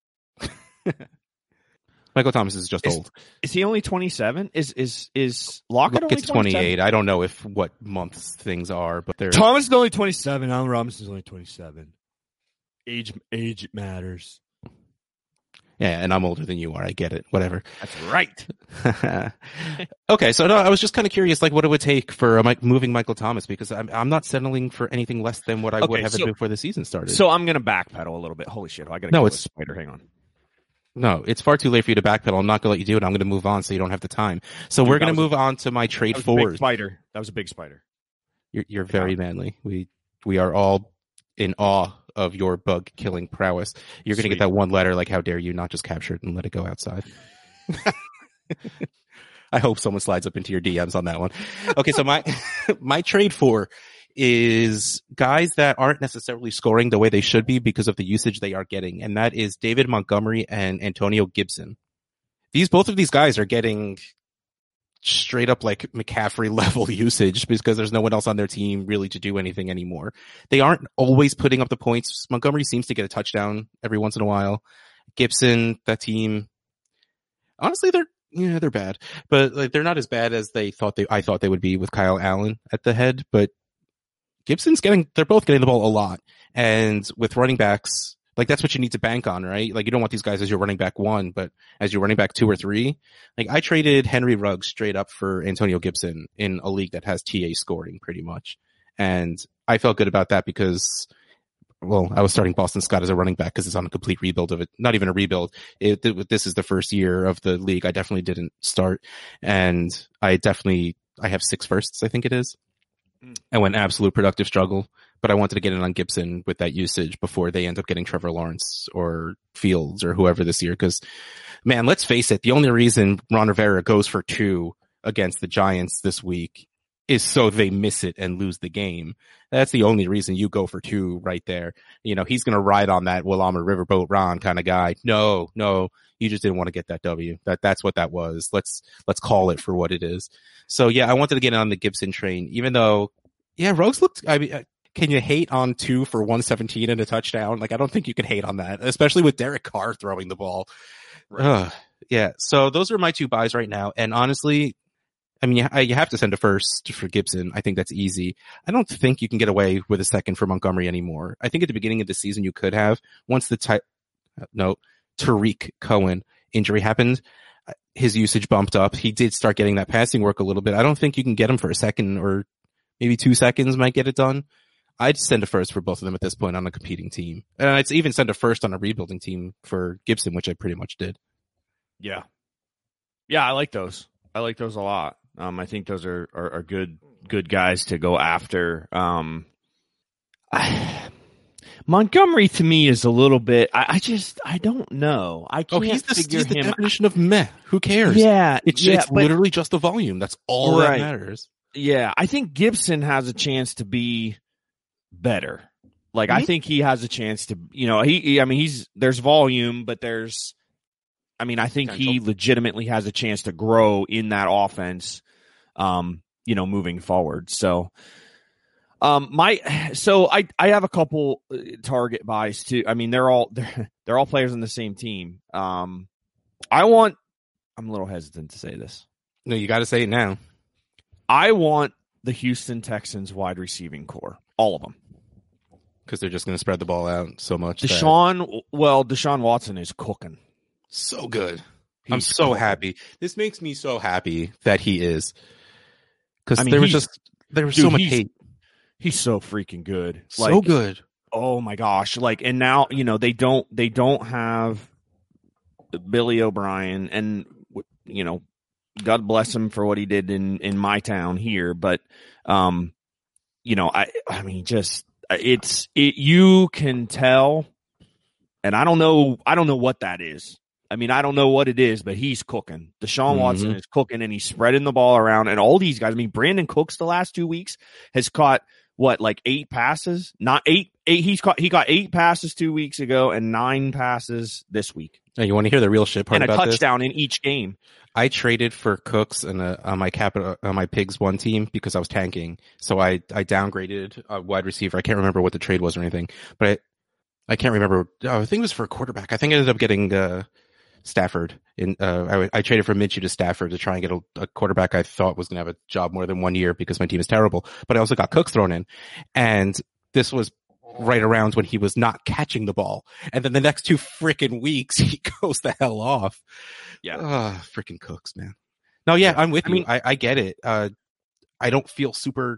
Michael Thomas is just Is- old. Is he only twenty-seven? Is is is Lockett Lockett's only twenty-seven? twenty-eight. I don't know if what months things are, but they're Thomas is only twenty-seven. Allen Robinson's only twenty-seven. Age age matters. yeah, and I'm older than you are. I get it. Whatever. That's right. Okay, so no, I was just kind of curious, like what it would take for a, Mike- moving Michael Thomas because I'm I'm not settling for anything less than what I would Okay, have so- before the season started. So I'm gonna backpedal a little bit. Holy shit! I gotta No, kill it's- this spider. Hang on. no, it's far too late for you to backpedal. I'm not going to let you do it. I'm going to move on so you don't have the time. So Dude, we're that going to was a- move on to my trade That was a big fours. spider. That was a big spider. You're, you're very manly. We we are all in awe of your bug killing prowess. You're going to Sweet. get that one letter like, how dare you not just capture it and let it go outside. I hope someone slides up into your D Ms on that one. Okay, so my my trade for is guys that aren't necessarily scoring the way they should be because of the usage they are getting, and that is David Montgomery and Antonio Gibson. These both of these guys are getting straight up like McCaffrey level usage because there's no one else on their team really to do anything anymore. They aren't always putting up the points. Montgomery seems to get a touchdown every once in a while. Gibson, that team, honestly, they're yeah, they're bad, but like they're not as bad as they thought they I thought they would be with Kyle Allen at the head. But Gibson's getting, they're both getting the ball a lot, and with running backs, like that's what you need to bank on, right? Like you don't want these guys as your running back one, but as your running back two or three. Like I traded Henry Ruggs straight up for Antonio Gibson in a league that has T A scoring pretty much, and I felt good about that because, well, I was starting Boston Scott as a running back because it's on a complete rebuild of it. Not even a rebuild. It, this is the first year of the league. I definitely didn't start, and I definitely I have six firsts, I think it is. I went absolute productive struggle, but I wanted to get in on Gibson with that usage before they end up getting Trevor Lawrence or Fields or whoever this year. Because, man, let's face it, the only reason Ron Rivera goes for two against the Giants this week is so they miss it and lose the game. That's the only reason you go for two right there. You know, he's going to ride on that, well, I'm a Riverboat Ron kind of guy. No, no, you just didn't want to get that W. That That's what that was. Let's, let's call it for what it is. So yeah, I wanted to get on the Gibson train, even though, yeah, Ruggs looked, I mean, can you hate on two for one seventeen and a touchdown? Like, I don't think you can hate on that, especially with Derek Carr throwing the ball. Right. Ugh. Yeah. So those are my two buys right now. And honestly, I mean, you, you have to send a first for Gibson. I think that's easy. I don't think you can get away with a second for Montgomery anymore. I think at the beginning of the season you could have. Once the ty- no Tariq Cohen injury happened, his usage bumped up. He did start getting that passing work a little bit. I don't think you can get him for a second, or maybe two seconds might get it done. I'd send a first for both of them at this point on a competing team. And I'd even send a first on a rebuilding team for Gibson, which I pretty much did. Yeah. Yeah, I like those. I like those a lot. Um, I think those are, are, are good, good guys to go after. Um, I, Montgomery to me is a little bit, I, I just, I don't know. I can't oh, he's the, figure he's the him. definition of meh. Who cares? Yeah. It's, yeah, it's but, literally just the volume. That's all right. that matters. Yeah. I think Gibson has a chance to be better. Like, mm-hmm. I think he has a chance to, you know, he, he, I mean, he's, there's volume, but there's, I mean, I think Potential. he legitimately has a chance to grow in that offense, um, you know, moving forward. So, um, my, so I, I have a couple target buys too. I mean, they're all, they're, they're all players on the same team. Um, I want, I'm a little hesitant to say this. No, you got to say it now. I want the Houston Texans wide receiving core, all of them. Because they're just going to spread the ball out so much. Deshaun, that... well, Deshaun Watson is cooking. So good. He's I'm so cooking. happy. This makes me so happy that he is. Because I mean, there was just, there was dude, so much he's, hate. He's so freaking good. So like, good. Oh my gosh. Like, and now, you know, they don't, they don't have Billy O'Brien, and, you know, God bless him for what he did in, in my town here. But, um, you know, I, I mean, just, it's, it, you can tell, and I don't know, I don't know what that is. I mean, I don't know what it is, but he's cooking. Deshaun mm-hmm. Watson is cooking, and he's spreading the ball around, and all these guys, I mean, Brandon Cooks the last two weeks has caught what, like eight passes, not eight, eight. He's caught, he got eight passes two weeks ago and nine passes this week. Now, you want to hear the real shit part about this? And a touchdown in each game. I traded for Cooks and on my capital on my Pigs one team because I was tanking. So I I downgraded a wide receiver. I can't remember what the trade was or anything, but I I can't remember. Oh, I think it was for a quarterback. I think I ended up getting uh, Stafford. In uh, I, I traded from Minshew to Stafford to try and get a, a quarterback I thought was going to have a job more than one year because my team is terrible. But I also got Cooks thrown in, and this was right around when he was not catching the ball. And then the next two freaking weeks, he goes the hell off. Yeah. Oh, freaking Cooks, man. No, yeah, I'm with I you. mean, I, I get it. Uh, I don't feel super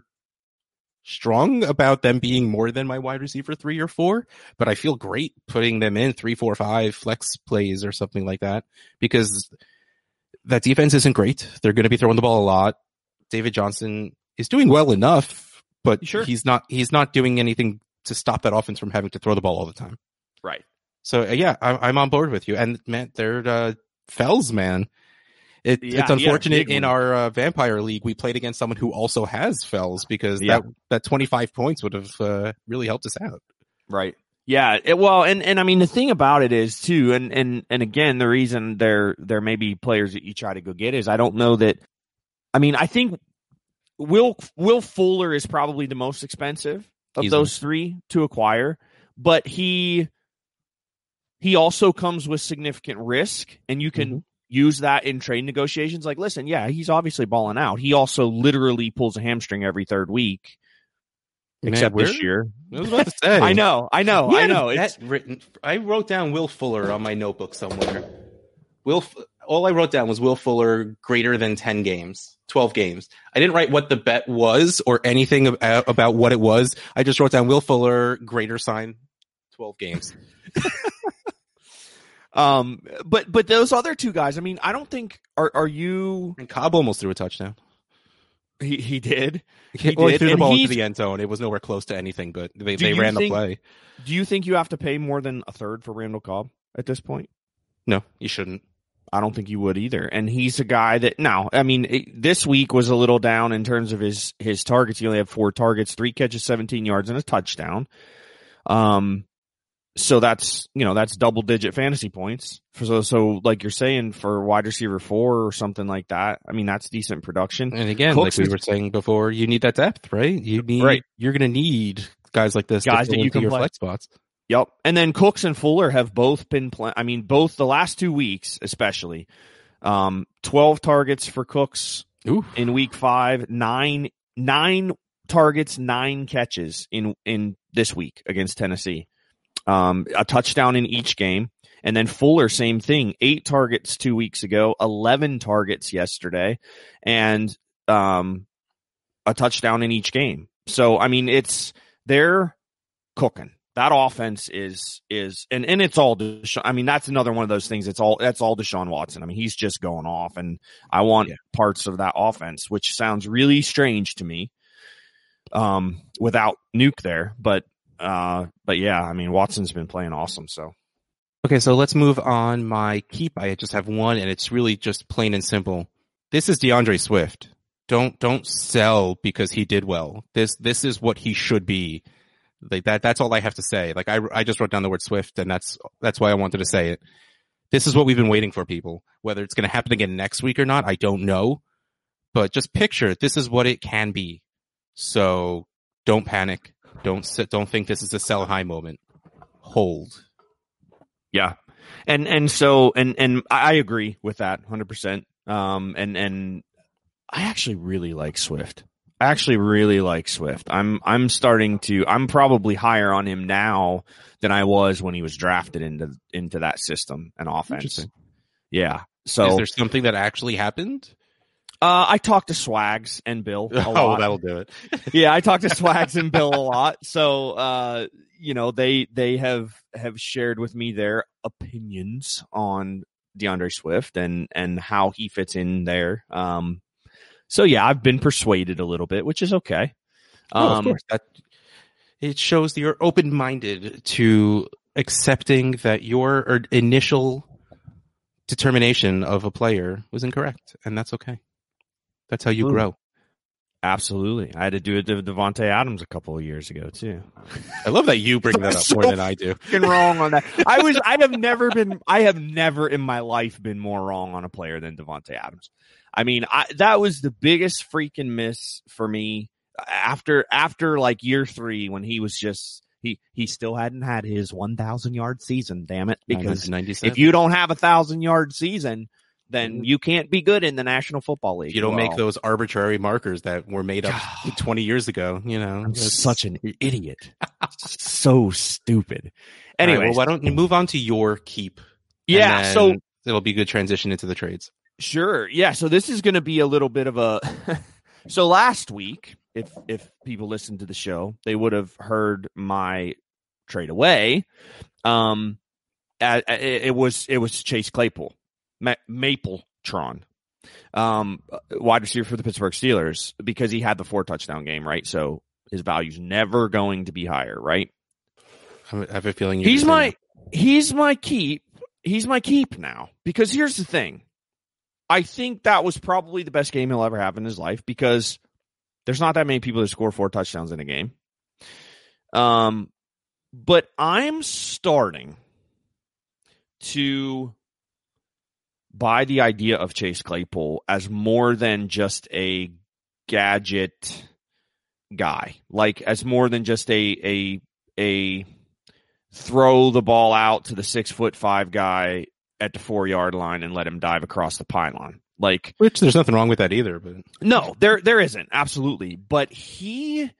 strong about them being more than my wide receiver three or four, but I feel great putting them in three, four, five flex plays or something like that because that defense isn't great. They're going to be throwing the ball a lot. David Johnson is doing well enough, but sure. he's not, he's not doing anything to stop that offense from having to throw the ball all the time. Right. So uh, yeah, I, I'm on board with you. And man, they're, uh, Fells, man. It, yeah, it's unfortunate yeah, in our uh, Vampire League we played against someone who also has Fells because yeah. that that twenty-five points would have uh, really helped us out. Right. Yeah. It, well, and, and I mean the thing about it is too, and, and, and again the reason there there may be players that you try to go get is I don't know that. I mean I think Will Will Fuller is probably the most expensive of Easily. those three to acquire, but he he also comes with significant risk, and you can. Mm-hmm. use that in trade negotiations. Like, listen, yeah, he's obviously balling out. He also literally pulls a hamstring every third week. Man, except where? this year. I was about to say. I know, I know, I know. It's written. I wrote down Will Fuller on my notebook somewhere. Will, all I wrote down was Will Fuller greater than ten games, twelve games. I didn't write what the bet was or anything about, about what it was. I just wrote down Will Fuller greater sign, twelve games. um, but but those other two guys, I mean, I don't think are are you? And Cobb almost threw a touchdown. He he did. He, well, did. he threw the and ball into the end zone. It was nowhere close to anything good. They they ran think, the play. Do you think you have to pay more than a third for Randall Cobb at this point? No, you shouldn't. I don't think you would either. And he's a guy that now, I mean, it, this week was a little down in terms of his his targets. He only had four targets, three catches, seventeen yards, and a touchdown. Um, so that's you know that's double digit fantasy points. For, so so like you're saying for wide receiver four or something like that. I mean, that's decent production. And again, Cooks like we were saying before, you need that depth, right? You need right. You're going to need guys like this, guys to that you can your play. flex spots. Yep. And then Cooks and Fuller have both been playing. I mean, both the last two weeks, especially, um, twelve targets for Cooks Ooh. in week five, nine, nine targets, nine catches in, in this week against Tennessee. Um, a touchdown in each game. And then Fuller, same thing, eight targets two weeks ago, eleven targets yesterday, and, um, a touchdown in each game. So, I mean, it's, they're cooking. That offense is, is, and, and it's all, Desha- I mean, that's another one of those things. It's all, that's all Deshaun Watson. I mean, he's just going off, and I want yeah. parts of that offense, which sounds really strange to me, um, without Nuke there. But, uh, but yeah, I mean, Watson's been playing awesome. So, okay. So let's move on. My keep, I just have one, and it's really just plain and simple. This is DeAndre Swift. Don't, don't sell because he did well. This, this is what he should be. Like that, that's all I have to say. Like I, I just wrote down the word Swift, and that's, that's why I wanted to say it. This is what we've been waiting for, people. Whether it's going to happen again next week or not, I don't know. But just picture, this is what it can be. So don't panic. Don't sit, don't think this is a sell high moment. Hold. Yeah. And, and so, and, and I agree with that one hundred percent. Um, and, and I actually really like Swift. I actually really like Swift. I'm I'm starting to I'm probably higher on him now than I was when he was drafted into into that system and offense. Yeah. So is there something that actually happened? Uh, I talked to Swags and Bill a oh, lot. that'll do it. yeah, I talked to Swags and Bill a lot. So uh, you know, they they have have shared with me their opinions on DeAndre Swift and and how he fits in there. Um So yeah, I've been persuaded a little bit, which is okay. Um, oh, of course. That, it shows that you're open-minded to accepting that your initial determination of a player was incorrect, and that's okay. That's how you Ooh. grow. Absolutely. I had to do it to Devontae Adams a couple of years ago too. I love that you bring that up so more than I do. Wrong on that. I was. I have never been. I have never in my life been more wrong on a player than Devontae Adams. I mean, I, that was the biggest freaking miss for me after after like year three when he was just he he still hadn't had his one thousand yard season. Damn it! Because if you don't have a thousand yard season, then you can't be good in the National Football League. You don't well, make those arbitrary markers that were made up twenty years ago. You know, I'm such an idiot. So stupid. Anyway, right, well, why don't you move on to your keep? Yeah, so it'll be a good transition into the trades. Sure. Yeah. So this is going to be a little bit of a. So last week, if if people listened to the show, they would have heard my trade away. Um, it, it was it was Chase Claypool, Ma- Mapletron, um, wide receiver for the Pittsburgh Steelers, because he had the four touchdown game, right? So his value's never going to be higher, right? I have a feeling he's my he's my keep. He's my keep now, because here's the thing. I think that was probably the best game he'll ever have in his life, because there's not that many people that score four touchdowns in a game. Um, but I'm starting to buy the idea of Chase Claypool as more than just a gadget guy, like as more than just a a a throw the ball out to the six foot five guy at the four yard line and let him dive across the pylon. Like, which there's nothing wrong with that either, but no, there there isn't, absolutely. But he,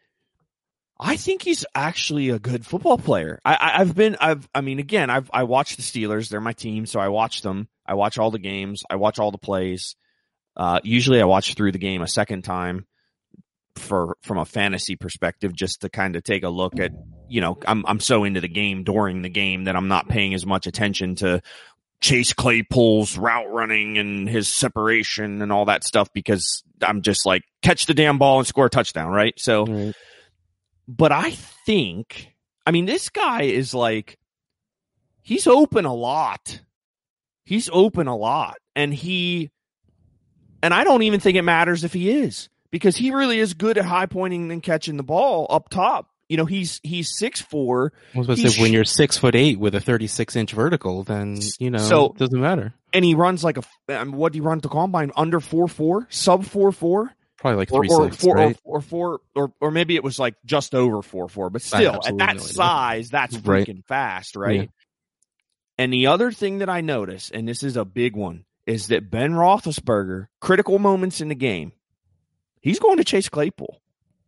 I think he's actually a good football player. I, I I've been I've I mean again I've I watch the Steelers. They're my team, so I watch them. I watch all the games. I watch all the plays. Uh, usually I watch through the game a second time for from a fantasy perspective, just to kind of take a look at, you know, I'm I'm so into the game during the game that I'm not paying as much attention to Chase Claypool's route running and his separation and all that stuff, because I'm just like, catch the damn ball and score a touchdown, right? So, right. But I think, I mean, this guy is like, he's open a lot. He's open a lot. And he, and I don't even think it matters if he is, because he really is good at high pointing and catching the ball up top. You know, he's he's six four. I was going to say, when you're six foot eight with a thirty-six inch vertical, then, you know, so, it doesn't matter. And he runs like a, um, what do you run at the combine? Under four four, sub four four, probably like three or, or six, four, right? or, or four, or or maybe it was like just over four four. But still, at that no size, that's freaking right. fast, right? Yeah. And the other thing that I notice, and this is a big one, is that Ben Roethlisberger, critical moments in the game, he's going to Chase Claypool,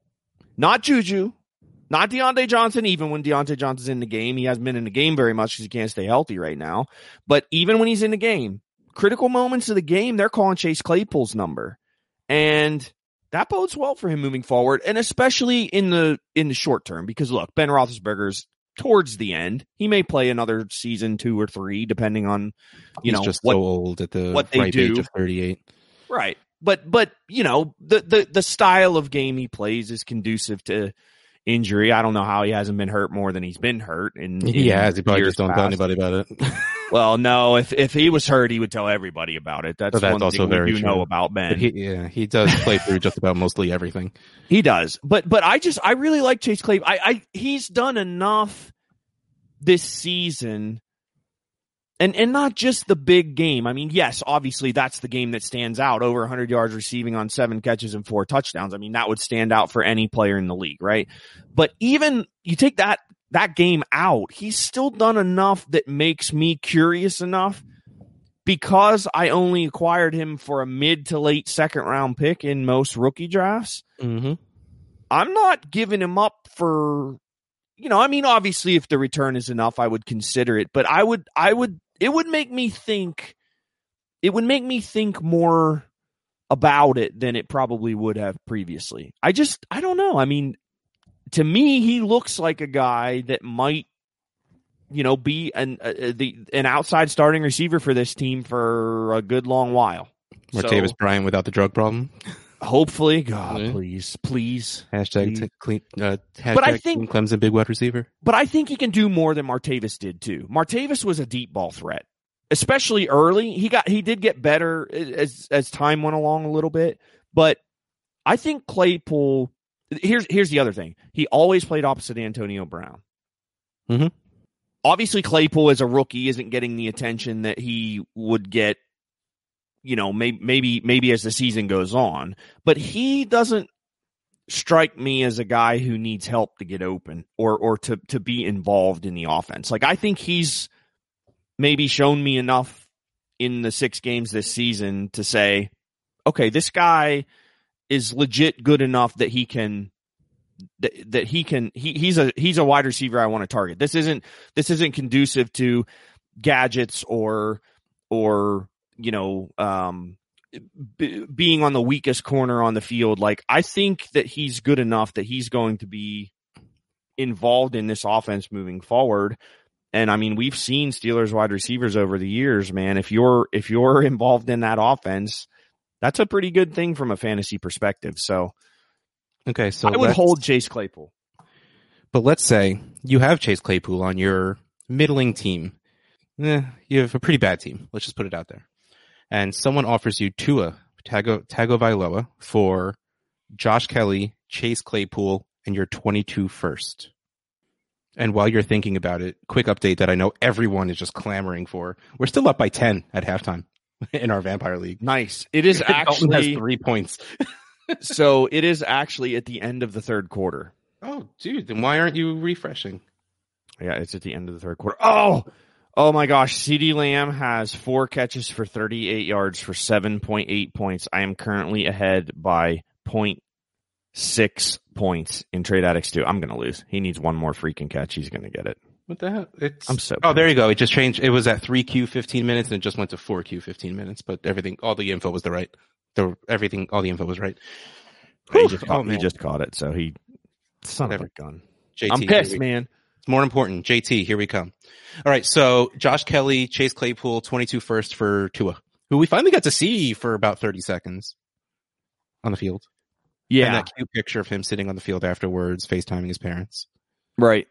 not Juju. Not Deontay Johnson, even when Deontay Johnson's in the game. He hasn't been in the game very much because he can't stay healthy right now. But even when he's in the game, critical moments of the game, they're calling Chase Claypool's number. And that bodes well for him moving forward, and especially in the in the short term. Because, look, Ben Roethlisberger's towards the end. He may play another season, two or three, depending on, you he's know, just what, so old at the what they ripe do. age of thirty-eight. Right. But, but you know, the, the, the style of game he plays is conducive to injury. I don't know how he hasn't been hurt more than he's been hurt. In, in he has. He probably just don't past. tell anybody about it. Well, no. If if he was hurt, he would tell everybody about it. That's, that's one also thing very we do true. know about Ben. But he, yeah, he does play through just about mostly everything. He does. But but I just I really like Chase Claypool. I, I he's done enough this season. And and not just the big game. I mean, yes, obviously that's the game that stands out. Over one hundred yards receiving on seven catches and four touchdowns. I mean, that would stand out for any player in the league, right? But even you take that that game out, he's still done enough that makes me curious enough, because I only acquired him for a mid to late second round pick in most rookie drafts. Mm-hmm. I'm not giving him up for, you know, I mean, obviously if the return is enough, I would consider it, but I would, I would, it would make me think, it would make me think more about it than it probably would have previously. I just, I don't know. I mean, to me, he looks like a guy that might, you know, be an, uh, the, an outside starting receiver for this team for a good long while. Martavis so, Bryant without the drug problem. Hopefully, God, yeah. please, please. Hashtag, please. Clean, uh, hashtag but I think Clemson big wide receiver. But I think he can do more than Martavis did too. Martavis was a deep ball threat, especially early. He got he did get better as as time went along a little bit. But I think Claypool. Here's here's the other thing. He always played opposite Antonio Brown. Mm-hmm. Obviously, Claypool as a rookie isn't getting the attention that he would get. You know, maybe, maybe, maybe as the season goes on, but he doesn't strike me as a guy who needs help to get open or, or to, to be involved in the offense. Like, I think he's maybe shown me enough in the six games this season to say, okay, this guy is legit good enough that he can, that, that he can, he, he's a, he's a wide receiver I want to target. This isn't, this isn't conducive to gadgets or, or, you know, um, b- being on the weakest corner on the field. Like, I think that he's good enough that he's going to be involved in this offense moving forward. And I mean, we've seen Steelers wide receivers over the years, man. If you're, if you're involved in that offense, that's a pretty good thing from a fantasy perspective. So, okay, so I would hold Chase Claypool. But let's say you have Chase Claypool on your middling team. Eh, you have a pretty bad team. Let's just put it out there. And someone offers you Tua Tago, Tagovailoa for Josh Kelly, Chase Claypool, and your twenty-two first. And while you're thinking about it, quick update that I know everyone is just clamoring for. We're still up by ten at halftime in our Vampire League. Nice. It is actually Dalton has three points. So it is actually at the end of the third quarter. Oh, dude, then why aren't you refreshing? Yeah, it's at the end of the third quarter. Oh, Oh my gosh, CeeDee Lamb has four catches for thirty-eight yards for seven point eight points. I am currently ahead by zero point six points in Trade Addicts two. I'm going to lose. He needs one more freaking catch. He's going to get it. What the hell? It's, I'm so oh, there you go. It just changed. It was at three Q fifteen minutes and it just went to four Q fifteen minutes, but everything, all the info was the right. The, everything, all the info was right. He just, caught, oh, he just caught it, so he, son Whatever. of a gun. J T, I'm pissed, we, man. It's more important. J T, here we come. All right. So Josh Kelly, Chase Claypool, twenty-two first for Tua, who we finally got to see for about thirty seconds on the field. Yeah. And that cute picture of him sitting on the field afterwards, FaceTiming his parents. Right.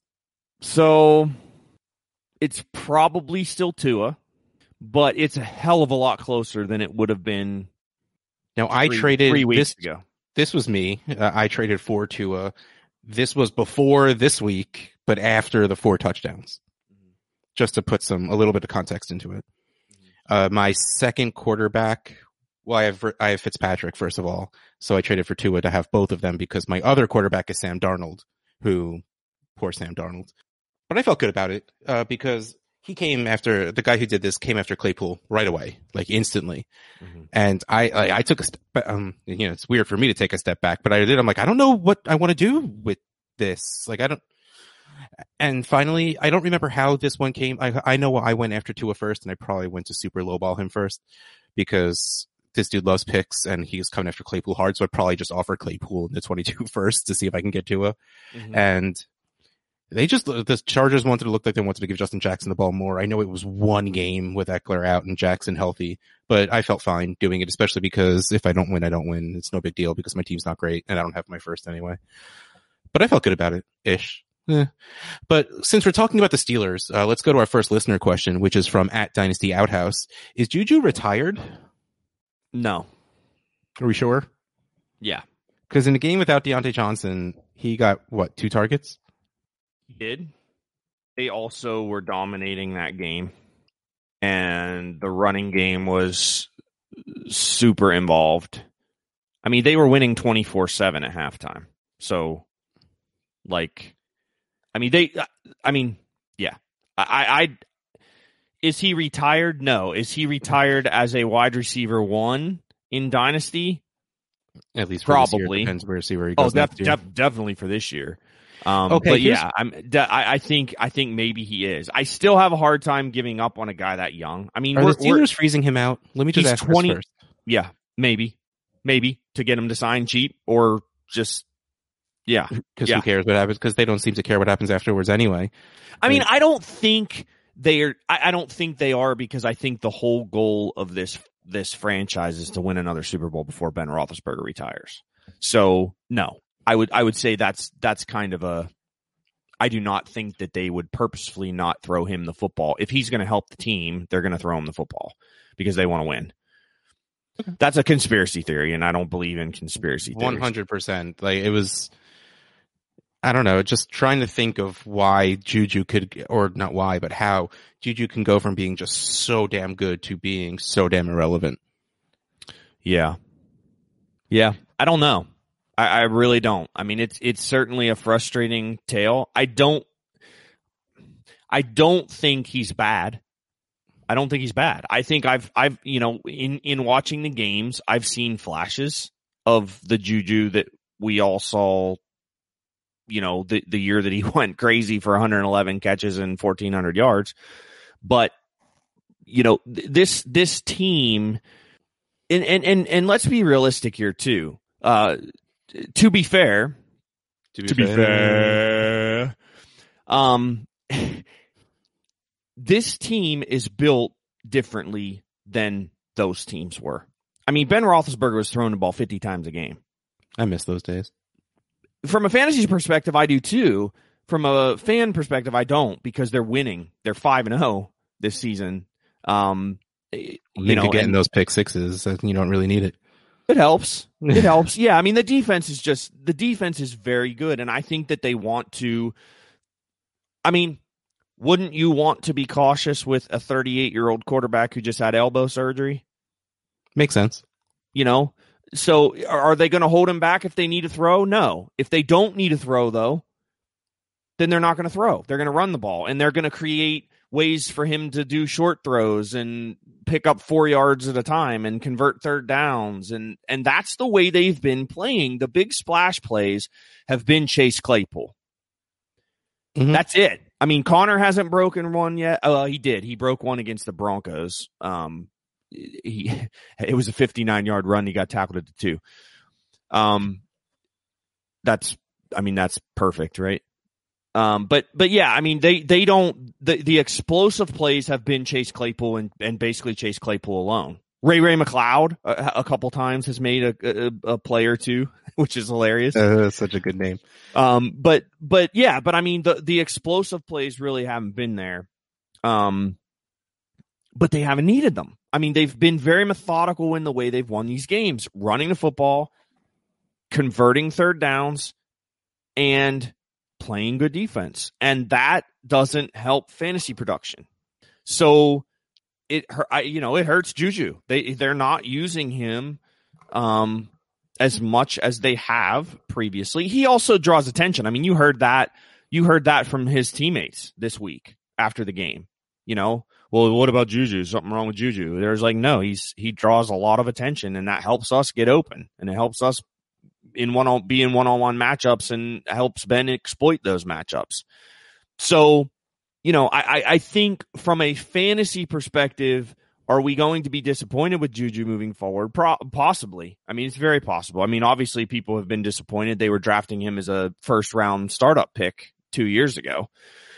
So it's probably still Tua, but it's a hell of a lot closer than it would have been. Now I three, traded three weeks this, ago. This was me. Uh, I traded for Tua. This was before this week, but after the four touchdowns, just to put some, a little bit of context into it. Uh, my second quarterback, well, I have, I have Fitzpatrick first of all. So I traded for Tua to have both of them because my other quarterback is Sam Darnold, who, poor Sam Darnold. But I felt good about it, uh, because he came after, the guy who did this came after Claypool right away, like instantly. Mm-hmm. And I, I, I took a step, um, you know, it's weird for me to take a step back, but I did. I'm like, I don't know what I want to do with this. Like, I don't, and finally, I don't remember how this one came. I, I know I went after Tua first and I probably went to super lowball him first because this dude loves picks and he's coming after Claypool hard. So I probably just offered Claypool in the twenty-two first to see if I can get Tua. Mm-hmm. And they just, the Chargers wanted to look like they wanted to give Justin Jackson the ball more. I know it was one game with Eckler out and Jackson healthy, but I felt fine doing it, especially because if I don't win, I don't win. It's no big deal because my team's not great and I don't have my first anyway. But I felt good about it, ish. Eh. But since we're talking about the Steelers, uh, let's go to our first listener question, which is from at Dynasty Outhouse. Is Juju retired? No. Are we sure? Yeah. Because in the game without Deontay Johnson, he got, what, two targets? He did. They also were dominating that game. And the running game was super involved. I mean, they were winning twenty-four seven at halftime. So, like, I mean, they, I mean, yeah. I, I, is he retired? No. Is he retired as a wide receiver one in Dynasty? At least for probably. This year. Depends where, see where he goes. Oh, def- def- definitely for this year. Um, okay, but yeah, I'm, I, I think, I think maybe he is. I still have a hard time giving up on a guy that young. I mean, are we're, the Steelers freezing him out? Let me just ask twenty first. Yeah, maybe, maybe to get him to sign cheap or just, yeah, because yeah. who cares what happens? Because they don't seem to care what happens afterwards anyway. I mean, I don't think they are. I, I don't think they are because I think the whole goal of this this franchise is to win another Super Bowl before Ben Roethlisberger retires. So no, I would I would say that's that's kind of a. I do not think that they would purposefully not throw him the football. If he's going to help the team, they're going to throw him the football because they want to win. Okay. That's a conspiracy theory, and I don't believe in conspiracy theories. one hundred percent. Like, it was, I don't know, just trying to think of why Juju could, or not why, but how Juju can go from being just so damn good to being so damn irrelevant. Yeah. Yeah. I don't know. I, I really don't. I mean, it's it's certainly a frustrating tale. I don't I don't think he's bad. I don't think he's bad. I think I've I've you know, in, in watching the games, I've seen flashes of the Juju that we all saw, you know, the the year that he went crazy for one hundred eleven catches and fourteen hundred yards. But you know, th- this this team and and and, and let's be realistic here too. Uh To be fair, To be, to fair. be fair, um, this team is built differently than those teams were. I mean, Ben Roethlisberger was throwing the ball fifty times a game. I miss those days. From a fantasy perspective, I do too. From a fan perspective, I don't because they're winning. They're five and zero this season. Um, you Maybe know, getting and, those pick sixes, you don't really need it. It helps. It helps. Yeah, I mean, the defense is just, the defense is very good, and I think that they want to, I mean, wouldn't you want to be cautious with a thirty-eight-year-old quarterback who just had elbow surgery? Makes sense. You know? So, are they going to hold him back if they need to throw? No. If they don't need to throw, though, then they're not going to throw. They're going to run the ball, and they're going to create ways for him to do short throws and pick up four yards at a time and convert third downs. And, and that's the way they've been playing. The big splash plays have been Chase Claypool. Mm-hmm. That's it. I mean, Connor hasn't broken one yet. Oh, he did. He broke one against the Broncos. Um, he, it was a fifty-nine yard run. He got tackled at the two. Um, that's, I mean, that's perfect, right? Um, but, but yeah, I mean, they, they don't, the, the explosive plays have been Chase Claypool and, and basically Chase Claypool alone. Ray Ray McLeod a, a couple times has made a, a, a play or two, which is hilarious. Uh, that's such a good name. Um, but, but yeah, but I mean, the, the explosive plays really haven't been there. Um, but they haven't needed them. I mean, they've been very methodical in the way they've won these games, running the football, converting third downs, and playing good defense. And that doesn't help fantasy production. So it, you know, it hurts Juju. They, they're not using him, um, as much as they have previously. He also draws attention. I mean, you heard that, you heard that from his teammates this week after the game, you know, well, what about Juju? Something wrong with Juju? There's like, no, he's, he draws a lot of attention, and that helps us get open, and it helps us in one on be in one-on-one matchups, and helps Ben exploit those matchups. So, you know, I, I think from a fantasy perspective, are we going to be disappointed with Juju moving forward? Pro- possibly. I mean, it's very possible. I mean, obviously people have been disappointed. They were drafting him as a first round startup pick two years ago.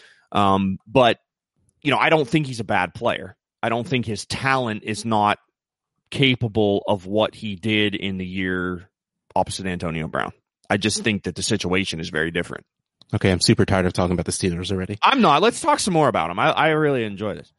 Um, but you know, I don't think he's a bad player. I don't think his talent is not capable of what he did in the year opposite Antonio Brown. I just think that the situation is very different. Okay, I'm super tired of talking about the Steelers already. I'm not. Let's talk some more about him. I, I really enjoy this.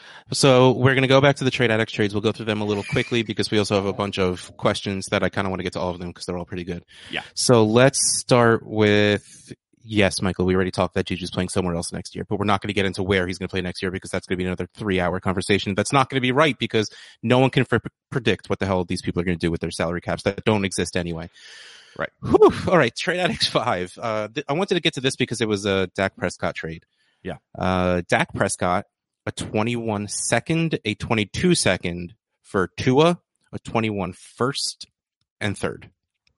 So we're going to go back to the Trade Addicts trades. We'll go through them a little quickly because we also have a bunch of questions that I kind of want to get to all of them because they're all pretty good. Yeah. So let's start with, yes, Michael, we already talked that Juju's playing somewhere else next year, but we're not going to get into where he's going to play next year because that's going to be another three hour conversation. That's not going to be right because no one can f- predict what the hell these people are going to do with their salary caps that don't exist anyway. Right. Whew. All right. Trade Addicts five. Uh, th- I wanted to get to this because it was a Dak Prescott trade. Yeah. Uh, Dak Prescott, a twenty-one second, a twenty-two second for Tua, a twenty-one first and third.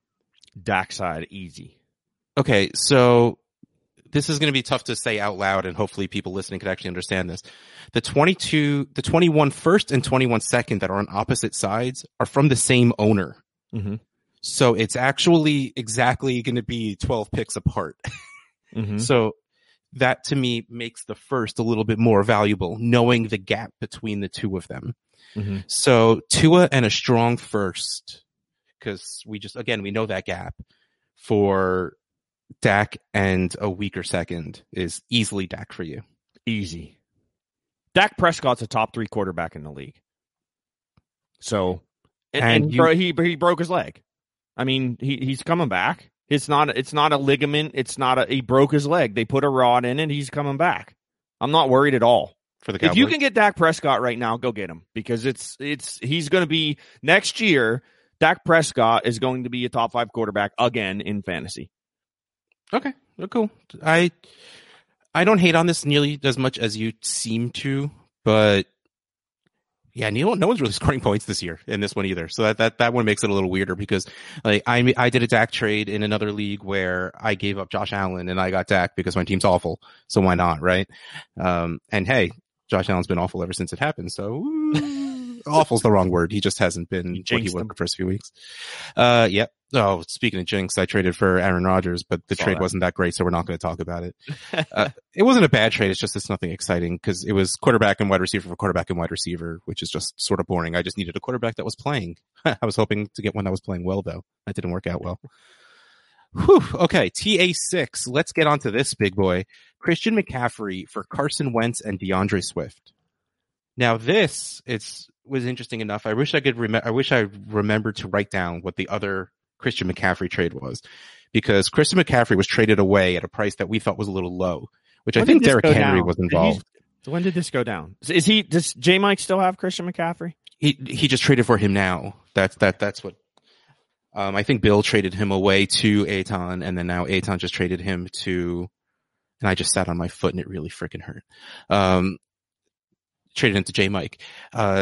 Dak side, easy. Okay. So this is going to be tough to say out loud, and hopefully people listening could actually understand this. The twenty-two, the twenty-one first and twenty-one second that are on opposite sides are from the same owner. Mm-hmm. So it's actually exactly going to be twelve picks apart. Mm-hmm. So that to me makes the first a little bit more valuable, knowing the gap between the two of them. Mm-hmm. So Tua and a strong first, because we just, again, we know that gap for Dak, and a weaker second is easily Dak for you. Easy. Dak Prescott's a top three quarterback in the league. So, and, And and you- he he broke his leg. I mean, he he's coming back. It's not it's not a ligament. It's not a he broke his leg. They put a rod in it. He's coming back. I'm not worried at all. For the Cowboys. If you can get Dak Prescott right now, go get him because it's it's he's going to be next year. Dak Prescott is going to be a top five quarterback again in fantasy. Okay, well, cool. I I don't hate on this nearly as much as you seem to, but yeah, no, no one's really scoring points this year in this one either. So that, that, that one makes it a little weirder because like I I did a Dak trade in another league where I gave up Josh Allen and I got Dak because my team's awful. So why not, right? Um, and hey, Josh Allen's been awful ever since it happened. So awful's the wrong word. He just hasn't been what he jinxed was him. the first few weeks. Uh, yeah. Oh, speaking of jinx, I traded for Aaron Rodgers, but the Saw trade that. wasn't that great, so we're not going to talk about it. Uh, it wasn't a bad trade. It's just it's nothing exciting because it was quarterback and wide receiver for quarterback and wide receiver, which is just sort of boring. I just needed a quarterback that was playing. I was hoping to get one that was playing well, though. That didn't work out well. Whew. Okay, T A six. Let's get on to this big boy. Christian McCaffrey for Carson Wentz and DeAndre Swift. Now this it's was interesting enough. I wish I could remember. I wish I remembered to write down what the other Christian McCaffrey trade was, because Christian McCaffrey was traded away at a price that we thought was a little low, which When I think did this Derrick go Henry down? was Did he- involved. When did this go down? Is he does J Mike still have Christian McCaffrey? He he just traded for him now. That's that that's what. Um, I think Bill traded him away to Aton, and then now Aton just traded him to. And I just sat on my foot, and it really freaking hurt. Um, traded into J Mike. Uh,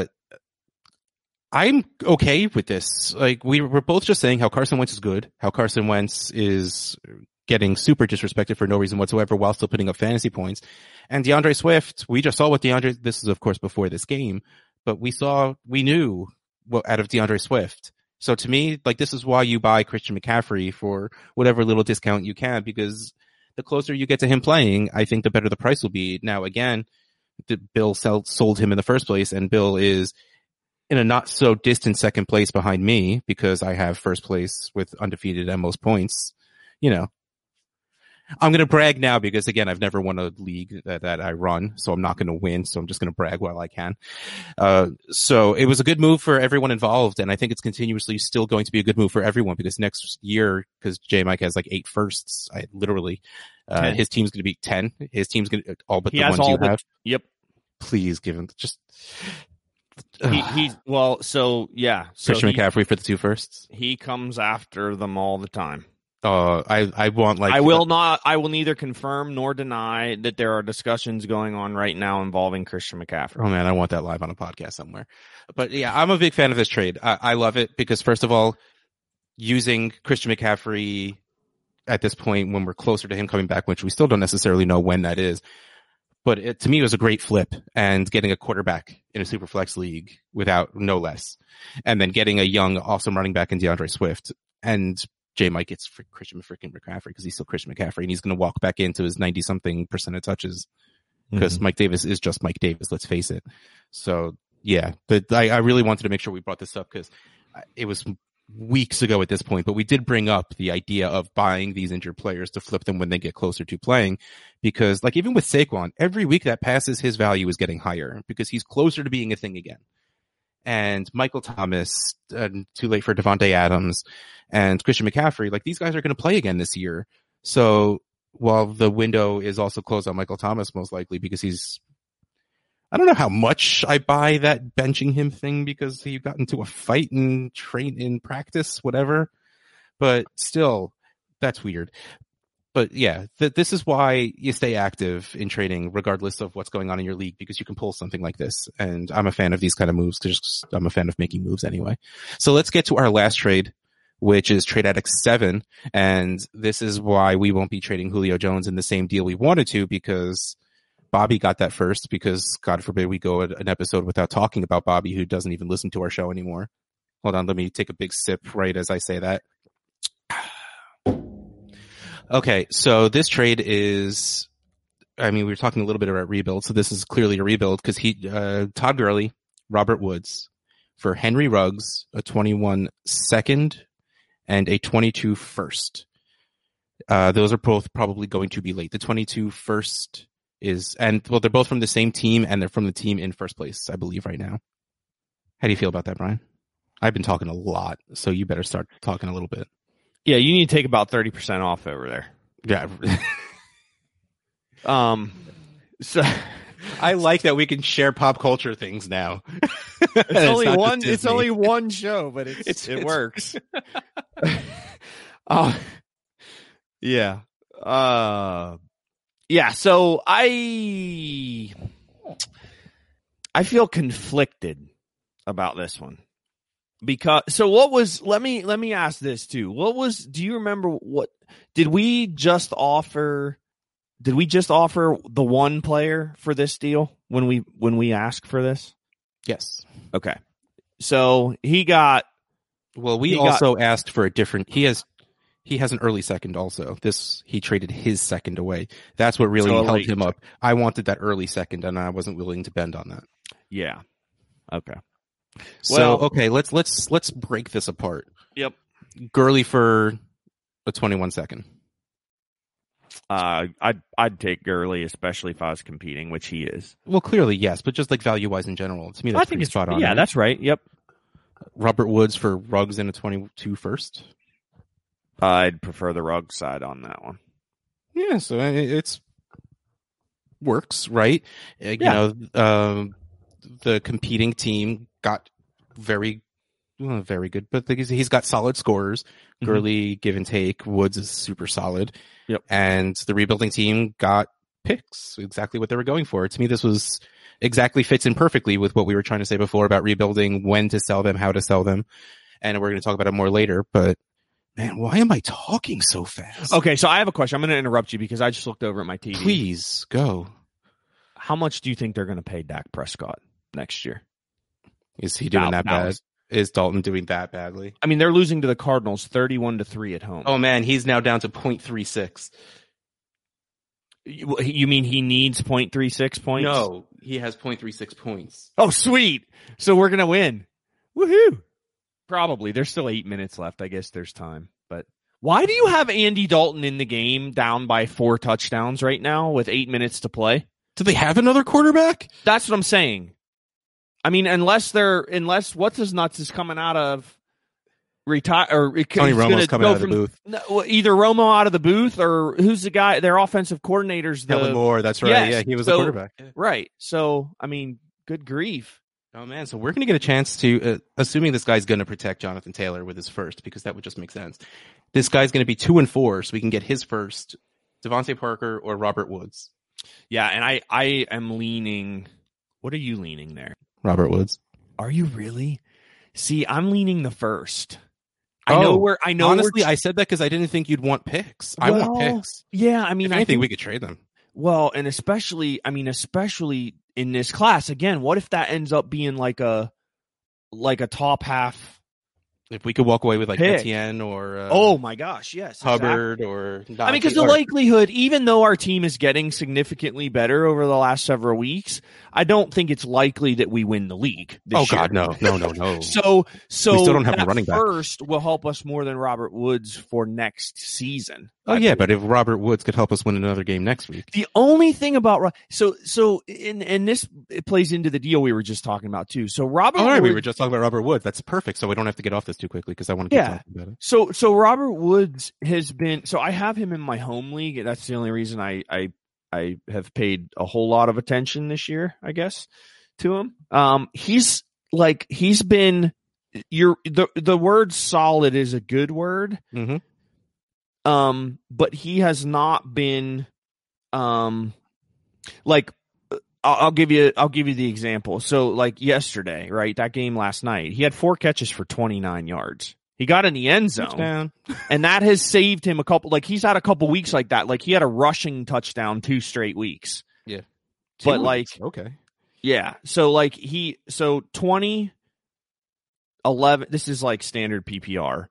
I'm okay with this. Like we were both just saying how Carson Wentz is good, how Carson Wentz is getting super disrespected for no reason whatsoever while still putting up fantasy points. And DeAndre Swift, we just saw what DeAndre, this is of course before this game, but we saw, we knew what out of DeAndre Swift. So to me, like this is why you buy Christian McCaffrey for whatever little discount you can, because the closer you get to him playing, I think the better the price will be. Now again, the Bill sell, sold him in the first place, and Bill is in a not so distant second place behind me because I have first place with undefeated and most points. You know, I'm going to brag now because again, I've never won a league that, that I run, so I'm not going to win. So I'm just going to brag while I can. Uh, so it was a good move for everyone involved. And I think it's continuously still going to be a good move for everyone because next year, because J Mike has like eight firsts, I literally, uh, his team's going to be ten. His team's going to all but he the has ones all you but, have. Yep. Please give him just, He, he well, so yeah, so Christian he, McCaffrey for the two firsts. he comes after them all the time. Uh, I, I want like, I will not, I will neither confirm nor deny that there are discussions going on right now involving Christian McCaffrey. Oh man, I want that live on a podcast somewhere. But yeah, I'm a big fan of this trade. I, I love it because first of all, using Christian McCaffrey at this point when we're closer to him coming back, which we still don't necessarily know when that is. But it, to me, it was a great flip and getting a quarterback in a super flex league without no less. And then getting a young, awesome running back in DeAndre Swift. And J Mike gets for Christian freaking McCaffrey because he's still Christian McCaffrey and he's going to walk back into his ninety something percent of touches because mm-hmm. Mike Davis is just Mike Davis. Let's face it. So yeah, but I, I really wanted to make sure we brought this up because it was weeks ago at this point, but we did bring up the idea of buying these injured players to flip them when they get closer to playing because like even with Saquon, every week that passes his value is getting higher because he's closer to being a thing again. And Michael Thomas, uh, too late for Devontae Adams and Christian McCaffrey, like these guys are going to play again this year. So while the window is also closed on Michael Thomas, most likely because he's, I don't know how much I buy that benching him thing because he got into a fight and train in practice, whatever. But still, that's weird. But yeah, th- this is why you stay active in trading regardless of what's going on in your league because you can pull something like this. And I'm a fan of these kind of moves because I'm a fan of making moves anyway. So let's get to our last trade, which is Trade Addict seven. And this is why we won't be trading Julio Jones in the same deal we wanted to because Bobby got that first because God forbid we go an episode without talking about Bobby who doesn't even listen to our show anymore. Hold on, let me take a big sip right as I say that. Okay, so this trade is, I mean, we were talking a little bit about rebuild, so this is clearly a rebuild because he, uh, Todd Gurley, Robert Woods for Henry Ruggs, a twenty-one second and a twenty-two first. Uh, those are both probably going to be late. The twenty-two first is, and well, they're both from the same team and they're from the team in first place, I believe right now. How do you feel about that, Brian? I've been talking a lot, so you better start talking a little bit. Yeah, you need to take about thirty percent off over there. Yeah. um, so I like that we can share pop culture things now. It's, it's only one. It's only one show, but it's, it's it it's, works. Oh, yeah. Uh, yeah. So I, I feel conflicted about this one. Because so what was let me let me ask this too. What was do you remember what did we just offer did we just offer the one player for this deal when we when we asked for this? Yes. Okay. So he got well we also got, asked for a different he has he has an early second also. This he traded his second away. That's what really so held him up. I wanted that early second and I wasn't willing to bend on that. Yeah. Okay. So, well, okay, let's let's let's break this apart. Yep. Gurley for a twenty-one second. Uh, I'd I'd take Gurley, especially if I was competing, which he is. Well, clearly yes, but just like value wise in general, to me that's I think it's spot on. Yeah, right? That's right. Yep. Robert Woods for Ruggs in a twenty-two first. I'd prefer the Ruggs side on that one. Yeah, so it's works right. Yeah. You know, um, the competing team got very, well, very good, but he's got solid scorers. Mm-hmm. Gurley, give and take. Woods is super solid. Yep. And the rebuilding team got picks, exactly what they were going for. To me, this was exactly fits in perfectly with what we were trying to say before about rebuilding, when to sell them, how to sell them. And we're going to talk about it more later, but man, why am I talking so fast? Okay, so I have a question. I'm going to interrupt you because I just looked over at my T V. Please go. How much do you think they're going to pay Dak Prescott next year? Is he doing Now- that now bad? is- Is Dalton doing that badly? I mean, they're losing to the Cardinals thirty-one to three at home. Oh man, he's now down to point three six. You, you mean he needs point three six points? No, he has point three six points. Oh, sweet. So we're going to win. Woohoo. Probably. There's still eight minutes left. I guess there's time. But why do you have Andy Dalton in the game down by four touchdowns right now with eight minutes to play? Do they have another quarterback? That's what I'm saying. I mean, unless they're, unless what's his nuts is coming out of retire, or it, Tony he's Romo's gonna coming go out of the from- booth. No, well, either Romo out of the booth or who's the guy, their offensive coordinator's the, Kellen Moore, that's right. Yes, Yeah, he was so- the quarterback. Yeah. right. So, I mean, good grief. Oh man, so we're going to get a chance to, uh, assuming this guy's going to protect Jonathan Taylor with his first, because that would just make sense. This guy's going to be two and four, so we can get his first, Devontae Parker or Robert Woods. Yeah. And I, I am leaning, what are you leaning there? Robert Woods. Are you really? See, I'm leaning the first. I Oh, know where, I know Honestly, where, I said that because I didn't think you'd want picks. I want Well, picks. yeah, I mean, If I anything, think we could trade them. Well, and especially, I mean, especially in this class, again, what if that ends up being like a, like a top half? If we could walk away with like Pick. Etienne or uh, Oh my gosh, yes. Hubbard or exactly. I mean, because the or- likelihood, even though our team is getting significantly better over the last several weeks, I don't think it's likely that we win the league. This Oh year. God, no, no, no, no. So, so We still don't have a that running back. first will help us more than Robert Woods for next season. oh I yeah, believe. but if Robert Woods could help us win another game next week, The only thing about Ro- so so and and this it plays into the deal we were just talking about too. So Robert, all right, we Woods- were just talking about Robert Woods. That's perfect. So we don't have to get off this too quickly because I want to keep Yeah. talking about it. so so Robert Woods has been. So I have him in my home league. That's the only reason I I I have paid a whole lot of attention this year, I guess, to him. Um, he's like he's been. Your the the word solid is a good word. Mm-hmm. Um, but he has not been, um, like, I'll, I'll give you, I'll give you the example. So like yesterday, right? That game last night, he had four catches for twenty-nine yards. He got in the end zone Touchdown. and that has saved him a couple, like he's had a couple weeks like that. Like he had a rushing touchdown two straight weeks. Yeah. But Two like, weeks. okay. yeah. So like he, so twenty, eleven, this is like standard P P R.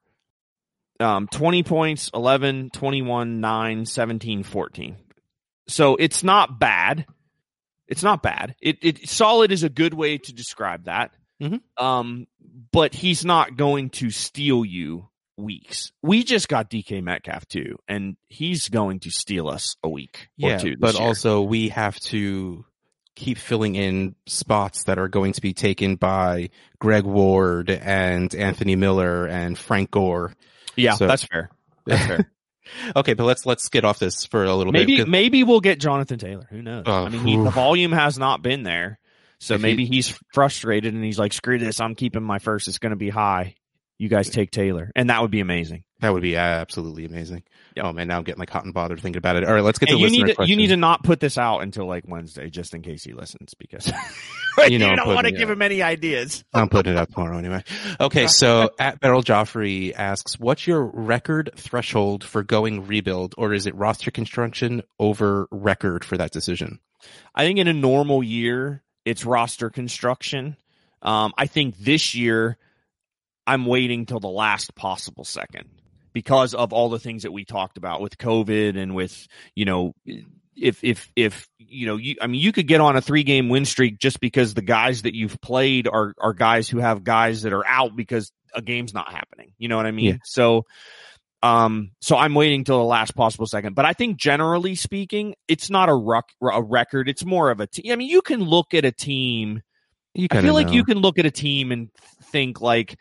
Um, twenty points, eleven, twenty-one, nine, seventeen, fourteen. So it's not bad. It's not bad. It, it solid is a good way to describe that. Mhm. Um, but he's not going to steal you weeks. We just got D K Metcalf too, and he's going to steal us a week Yeah, or two. but this year. also we have to keep filling in spots that are going to be taken by Greg Ward and Anthony Miller and Frank Gore. yeah, so- that's fair. That's fair. Okay, but let's let's get off this for a little Maybe bit. 'cause- maybe we'll get Jonathan Taylor. Who knows? Oh, I mean, he, oof. the volume has not been there, so If he- maybe he's frustrated and he's like, "Screw this! I'm keeping my first. It's going to be high. You guys take Taylor," and that would be amazing. That would be absolutely amazing. Yep. Oh man, now I'm getting like hot and bothered thinking about it. All right, let's get And to you listener need to, questions. you need to not put this out until like Wednesday, just in case he listens, because You know I'm don't want to putting it give out. him any ideas. I'm putting it up tomorrow anyway. Okay, so at Beryl Joffrey asks, what's your record threshold for going rebuild, or is it roster construction over record for that decision? I think in a normal year, it's roster construction. Um, I think this year, I'm waiting till the last possible second because of all the things that we talked about with COVID and with, you know, if, if, if, you know, you, I mean, you could get on a three game win streak just because the guys that you've played are, are guys who have guys that are out because a game's not happening. You know what I mean? Yeah. So, um, so I'm waiting till the last possible second, but I think generally speaking, it's not a ruck, a record. It's more of a team. I mean, you can look at a team. You I kinda feel like know. you can look at a team and think like,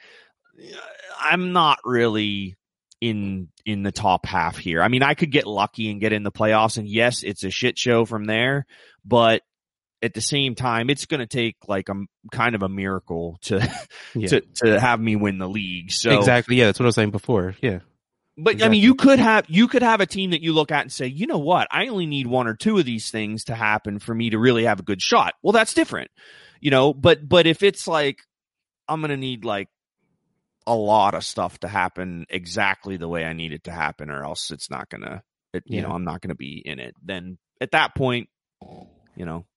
I'm not really in in the top half here. I mean, I could get lucky and get in the playoffs, and yes, it's a shit show from there, but at the same time, it's going to take like a kind of a miracle to Yeah. to to have me win the league. So Exactly. Yeah, that's what I was saying before. Yeah. But exactly. I mean, you could have you could have a team that you look at and say, you know what, I only need one or two of these things to happen for me to really have a good shot. Well, that's different, you know. But but if it's like I'm gonna need like a lot of stuff to happen exactly the way I need it to happen, or else it's not gonna, it, you yeah. know, I'm not gonna be in it. Then at that point, you know,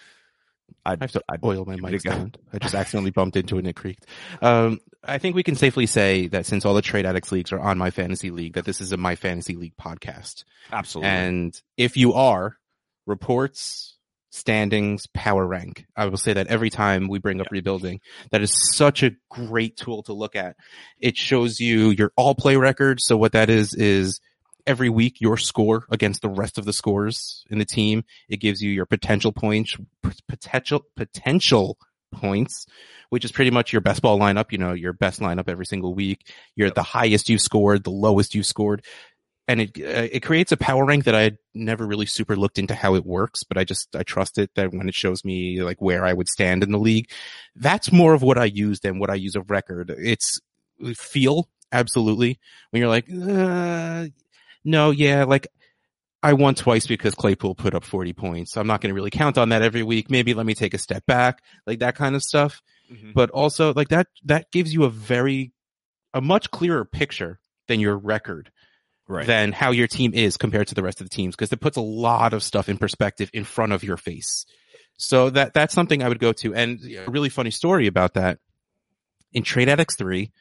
I'd, I have to I'd oil my mic stand. I just accidentally bumped into it and it creaked. Um, I think we can safely say that since all the Trade Addicts leagues are on My Fantasy League, that this is a My Fantasy League podcast. Absolutely. And if you are, reports, standings, power rank. I will say that every time we bring up yeah. rebuilding, that is such a great tool to look at. It shows you your all play record. So what that is, is every week your score against the rest of the scores in the team. It gives you your potential points, potential, potential points, which is pretty much your best ball lineup, you know, your best lineup every single week. You're yep. the highest you've scored, the lowest you've scored. And it, uh, it creates a power rank that I had never really super looked into how it works, but I just, I trust it that when it shows me like where I would stand in the league, that's more of what I use than what I use of record. It's feel, absolutely. When you're like, uh, no, yeah, like I won twice because Claypool put up forty points. I'm not going to really count on that every week. Maybe let me take a step back, like that kind of stuff. Mm-hmm. But also like that, that gives you a very, a much clearer picture than your record. Right. Than how your team is compared to the rest of the teams, because it puts a lot of stuff in perspective in front of your face. So that that's something I would go to. And a really funny story about that. In Trade Addicts three,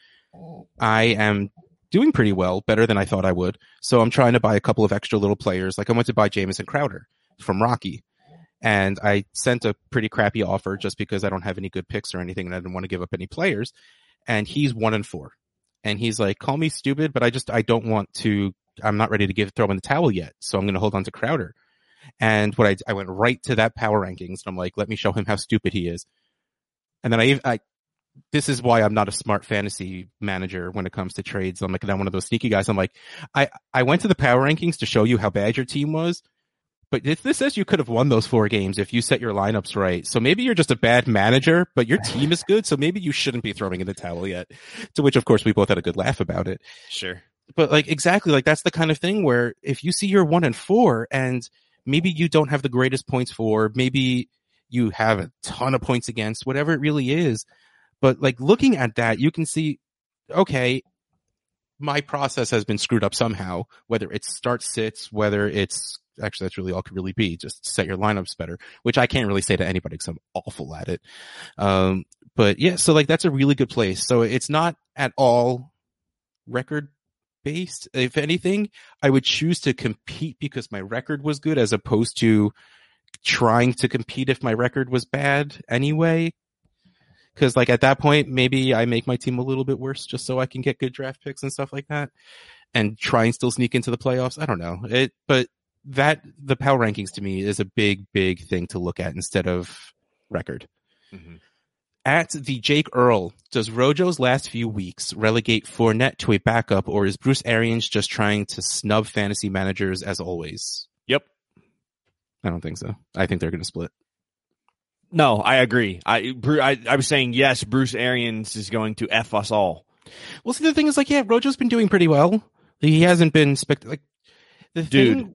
I am doing pretty well, better than I thought I would. So I'm trying to buy a couple of extra little players. Like I went to buy Jamison Crowder from Rocky. And I sent a pretty crappy offer just because I don't have any good picks or anything and I didn't want to give up any players. And he's one and four. And he's like, call me stupid, but I just, I don't want to, I'm not ready to give, throw in the towel yet. So I'm going to hold on to Crowder. And what I, I went right to that power rankings and I'm like, let me show him how stupid he is. And then I, I, this is why I'm not a smart fantasy manager when it comes to trades. I'm like, I'm one of those sneaky guys. I'm like, I, I went to the power rankings to show you how bad your team was. But this, this says you could have won those four games if you set your lineups right. So maybe you're just a bad manager, but your team is good. So maybe you shouldn't be throwing in the towel yet. To which, of course, we both had a good laugh about it. Sure. But like, exactly, like that's the kind of thing where if you see you're one and four and maybe you don't have the greatest points for, maybe you have a ton of points against, whatever it really is. But like looking at that, you can see, okay, my process has been screwed up somehow, whether it's start sits, whether it's, actually, that's really all it could really be. Just set your lineups better, which I can't really say to anybody because I'm awful at it. Um, but yeah, so like that's a really good place. So it's not at all record based. If anything, I would choose to compete because my record was good as opposed to trying to compete if my record was bad anyway. Because like at that point, maybe I make my team a little bit worse just so I can get good draft picks and stuff like that and try and still sneak into the playoffs. I don't know it, but that the power rankings to me is a big, big thing to look at instead of record. Mm-hmm. At the Jake Earl, does Rojo's last few weeks relegate Fournette to a backup, or is Bruce Arians just trying to snub fantasy managers as always? Yep. I don't think so. I think they're going to split. No, I agree. I, I I was saying yes, Bruce Arians is going to F us all. Well, see, the thing is, like, yeah, Rojo's been doing pretty well. He hasn't been spect- like the dude. Thing-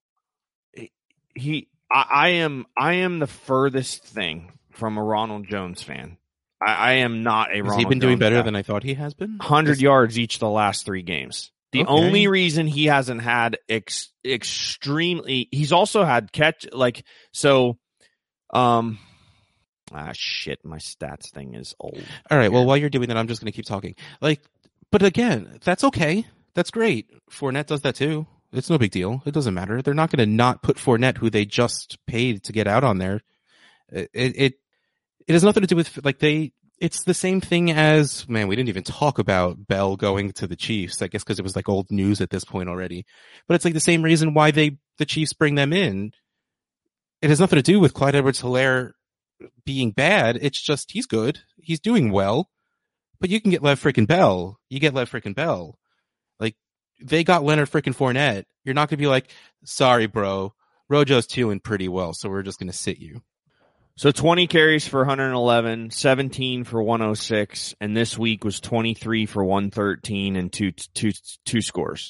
He, I, I am, I am the furthest thing from a Ronald Jones fan. I, I am not a. Has Ronald he been Jones doing better guy. than I thought he has been? Hundred Just... yards each the last three games. The okay. only reason he hasn't had ex, extremely, he's also had catch like so. Um, ah shit, my stats thing is old. All right, well while you're doing that, I'm just going to keep talking. Like, but again, that's okay. That's great. Fournette does that too. It's no big deal. It doesn't matter. They're not going to not put Fournette, who they just paid to get out on there. It, it, it has nothing to do with, like, they, it's the same thing as, man, we didn't even talk about Bell going to the Chiefs, I guess because it was like old news at this point already. But it's like the same reason why they, the Chiefs bring them in. It has nothing to do with Clyde Edwards-Helaire being bad. It's just, he's good. He's doing well. But you can get Lev freaking Bell. You get Lev freaking Bell. Like, they got Leonard freaking Fournette. You're not going to be like, sorry, bro. Rojo's doing pretty well, so we're just going to sit you. So twenty carries for one hundred eleven, seventeen for one oh six, and this week was twenty-three for one thirteen and two, two, two scores.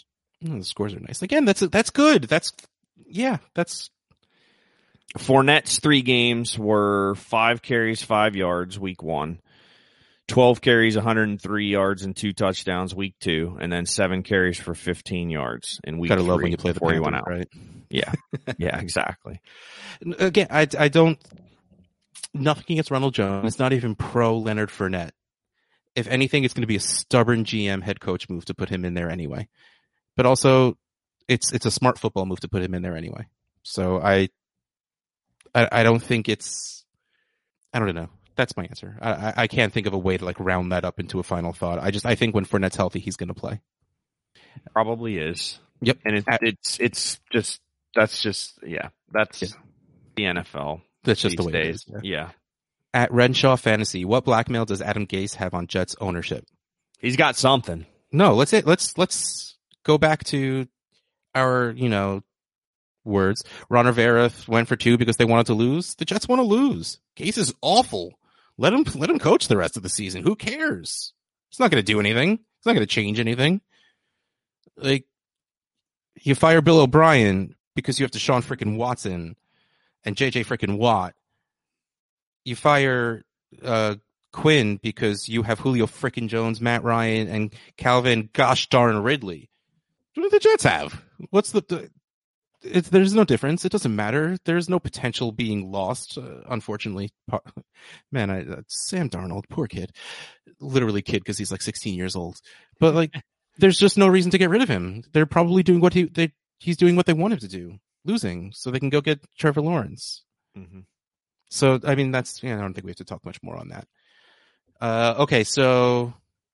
Oh, the scores are nice. Again, that's that's good. That's yeah, that's Fournette's three games were five carries, five yards, week one. twelve carries, one hundred three yards, and two touchdowns, week two. And then seven carries for fifteen yards in week gotta three. love when you play the before he Panthers, went out. right? Yeah. Yeah, exactly. Again, I, I don't, nothing against Ronald Jones. It's not even pro Leonard Fournette. If anything, it's going to be a stubborn G M head coach move to put him in there anyway. But also, it's it's a smart football move to put him in there anyway. So I, I, I don't think it's, I don't know. That's my answer. I, I can't think of a way to like round that up into a final thought. I just, I think when Fournette's healthy, he's going to play. Probably is. Yep. And it, it's, it's just, that's just, yeah, that's yeah. the N F L. That's just the way days. it is. Yeah. yeah. At Renshaw Fantasy, what blackmail does Adam Gase have on Jets ownership? He's got something. No, let's let's let's go back to our, you know, words. Ron Rivera went for two because they wanted to lose. The Jets want to lose. Gase is awful. Let him let him coach the rest of the season. Who cares? It's not going to do anything. It's not going to change anything. Like, you fire Bill O'Brien because you have Deshaun freaking Watson and J J freaking Watt. You fire uh, Quinn because you have Julio freaking Jones, Matt Ryan, and Calvin gosh darn Ridley. What do the Jets have? What's the... the It's, there's no difference. It doesn't matter. There's no potential being lost, uh, unfortunately. Man, I, uh, Sam Darnold, poor kid. Literally kid because he's like sixteen years old. But like, there's just no reason to get rid of him. They're probably doing what he they he's doing what they want him to do, losing, so they can go get Trevor Lawrence. Mm-hmm. So I mean, that's yeah. I don't think we have to talk much more on that. Uh, okay, so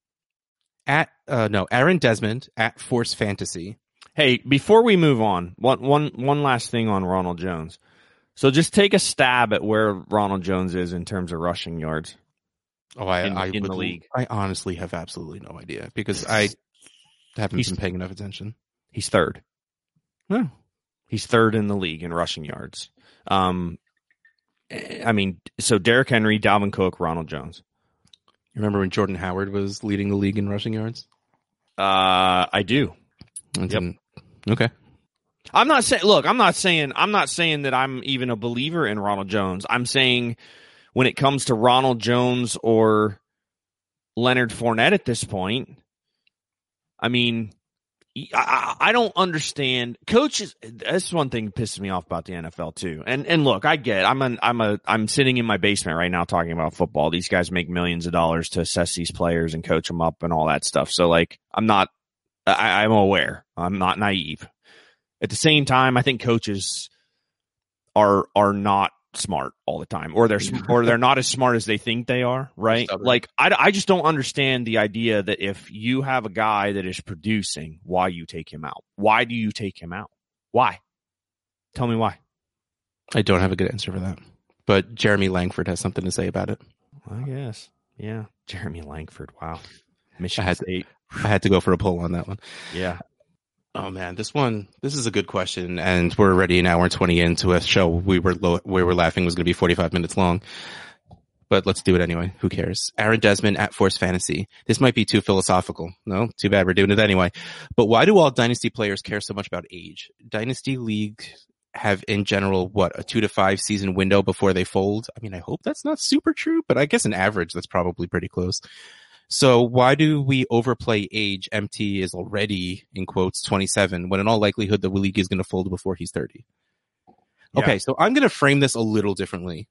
at uh, no Aaron Desmond at Force Fantasy. Hey, before we move on, one, one, one last thing on Ronald Jones. So just take a stab at where Ronald Jones is in terms of rushing yards. Oh, I, in, I in would, the league. I honestly have absolutely no idea because I haven't he's, been paying enough attention. He's third. No, he's third in the league in rushing yards. Um, I mean, so Derrick Henry, Dalvin Cook, Ronald Jones. You remember when Jordan Howard was leading the league in rushing yards? Uh, I do. Yep. Okay. I'm not saying, look, I'm not saying, I'm not saying that I'm even a believer in Ronald Jones. I'm saying when it comes to Ronald Jones or Leonard Fournette at this point, I mean, I, I don't understand. Coaches, that's one thing that pisses me off about the N F L too. And, and look, I get, I'm an, I'm a, I'm sitting in my basement right now talking about football. These guys make millions of dollars to assess these players and coach them up and all that stuff. So like, I'm not, I, I'm aware. I'm not naive. At the same time, I think coaches are are not smart all the time, or they're or they're not as smart as they think they are. Right? Like I, I just don't understand the idea that if you have a guy that is producing, why you take him out? Why do you take him out? Why? Tell me why. I don't have a good answer for that, but Jeremy Langford has something to say about it. I guess. Yeah, Jeremy Langford. Wow. Michigan I had State. To, I had to go for a poll on that one. Yeah. Oh man, this one, this is a good question, and we're already an hour and twenty into a show we were low, we were laughing was going to be forty-five minutes long, but let's do it anyway. Who cares? Aaron Desmond at Force Fantasy. This might be too philosophical. No, too bad. We're doing it anyway. But why do all Dynasty players care so much about age? Dynasty leagues have in general, what, a two to five season window before they fold? I mean, I hope that's not super true, but I guess an average that's probably pretty close. So why do we overplay age? M T is already, in quotes, twenty-seven, when in all likelihood the league is going to fold before he's thirty. Yeah. Okay, so I'm going to frame this a little differently.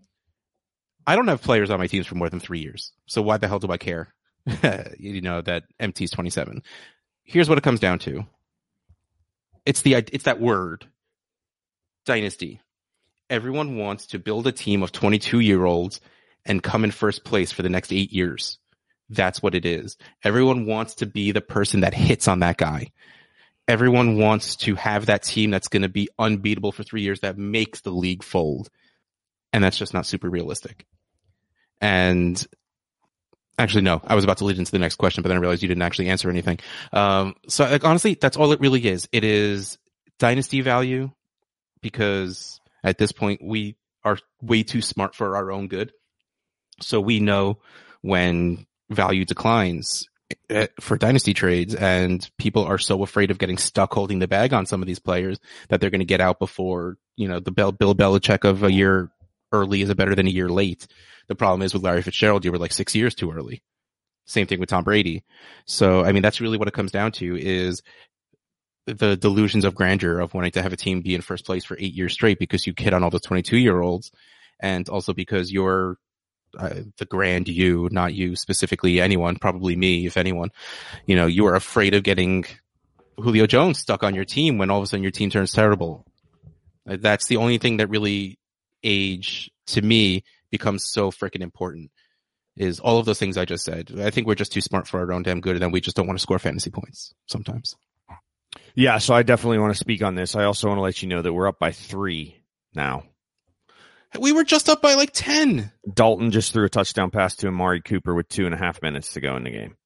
I don't have players on my teams for more than three years. So why the hell do I care? You know, that M T's twenty-seven. Here's what it comes down to. It's the, it's that word, dynasty. Everyone wants to build a team of twenty-two year olds and come in first place for the next eight years. That's what it is. Everyone wants to be the person that hits on that guy. Everyone wants to have that team that's going to be unbeatable for three years that makes the league fold. And that's just not super realistic. And actually, no, I was about to lead into the next question, but then I realized you didn't actually answer anything. Um, so like, honestly, that's all it really is. It is dynasty value because at this point we are way too smart for our own good. So we know when value declines, for dynasty trades, and people are so afraid of getting stuck holding the bag on some of these players that they're going to get out before, you know, the Bill, Bill Belichick of a year early is better than a year late. The problem is with Larry Fitzgerald, you were like six years too early. Same thing with Tom Brady. So, I mean, that's really what it comes down to, is the delusions of grandeur of wanting to have a team be in first place for eight years straight because you kid on all the twenty-two year olds, and also because you're uh, the grand you, not you specifically, anyone, probably me, if anyone, you know, you are afraid of getting Julio Jones stuck on your team when all of a sudden your team turns terrible. That's the only thing that really age to me becomes so freaking important, is all of those things I just said. I think we're just too smart for our own damn good, and then we just don't want to score fantasy points sometimes. Yeah, so I definitely want to speak on this. I also want to let you know that we're up by three now. We were just up by like ten. Dalton just threw a touchdown pass to Amari Cooper with two and a half minutes to go in the game.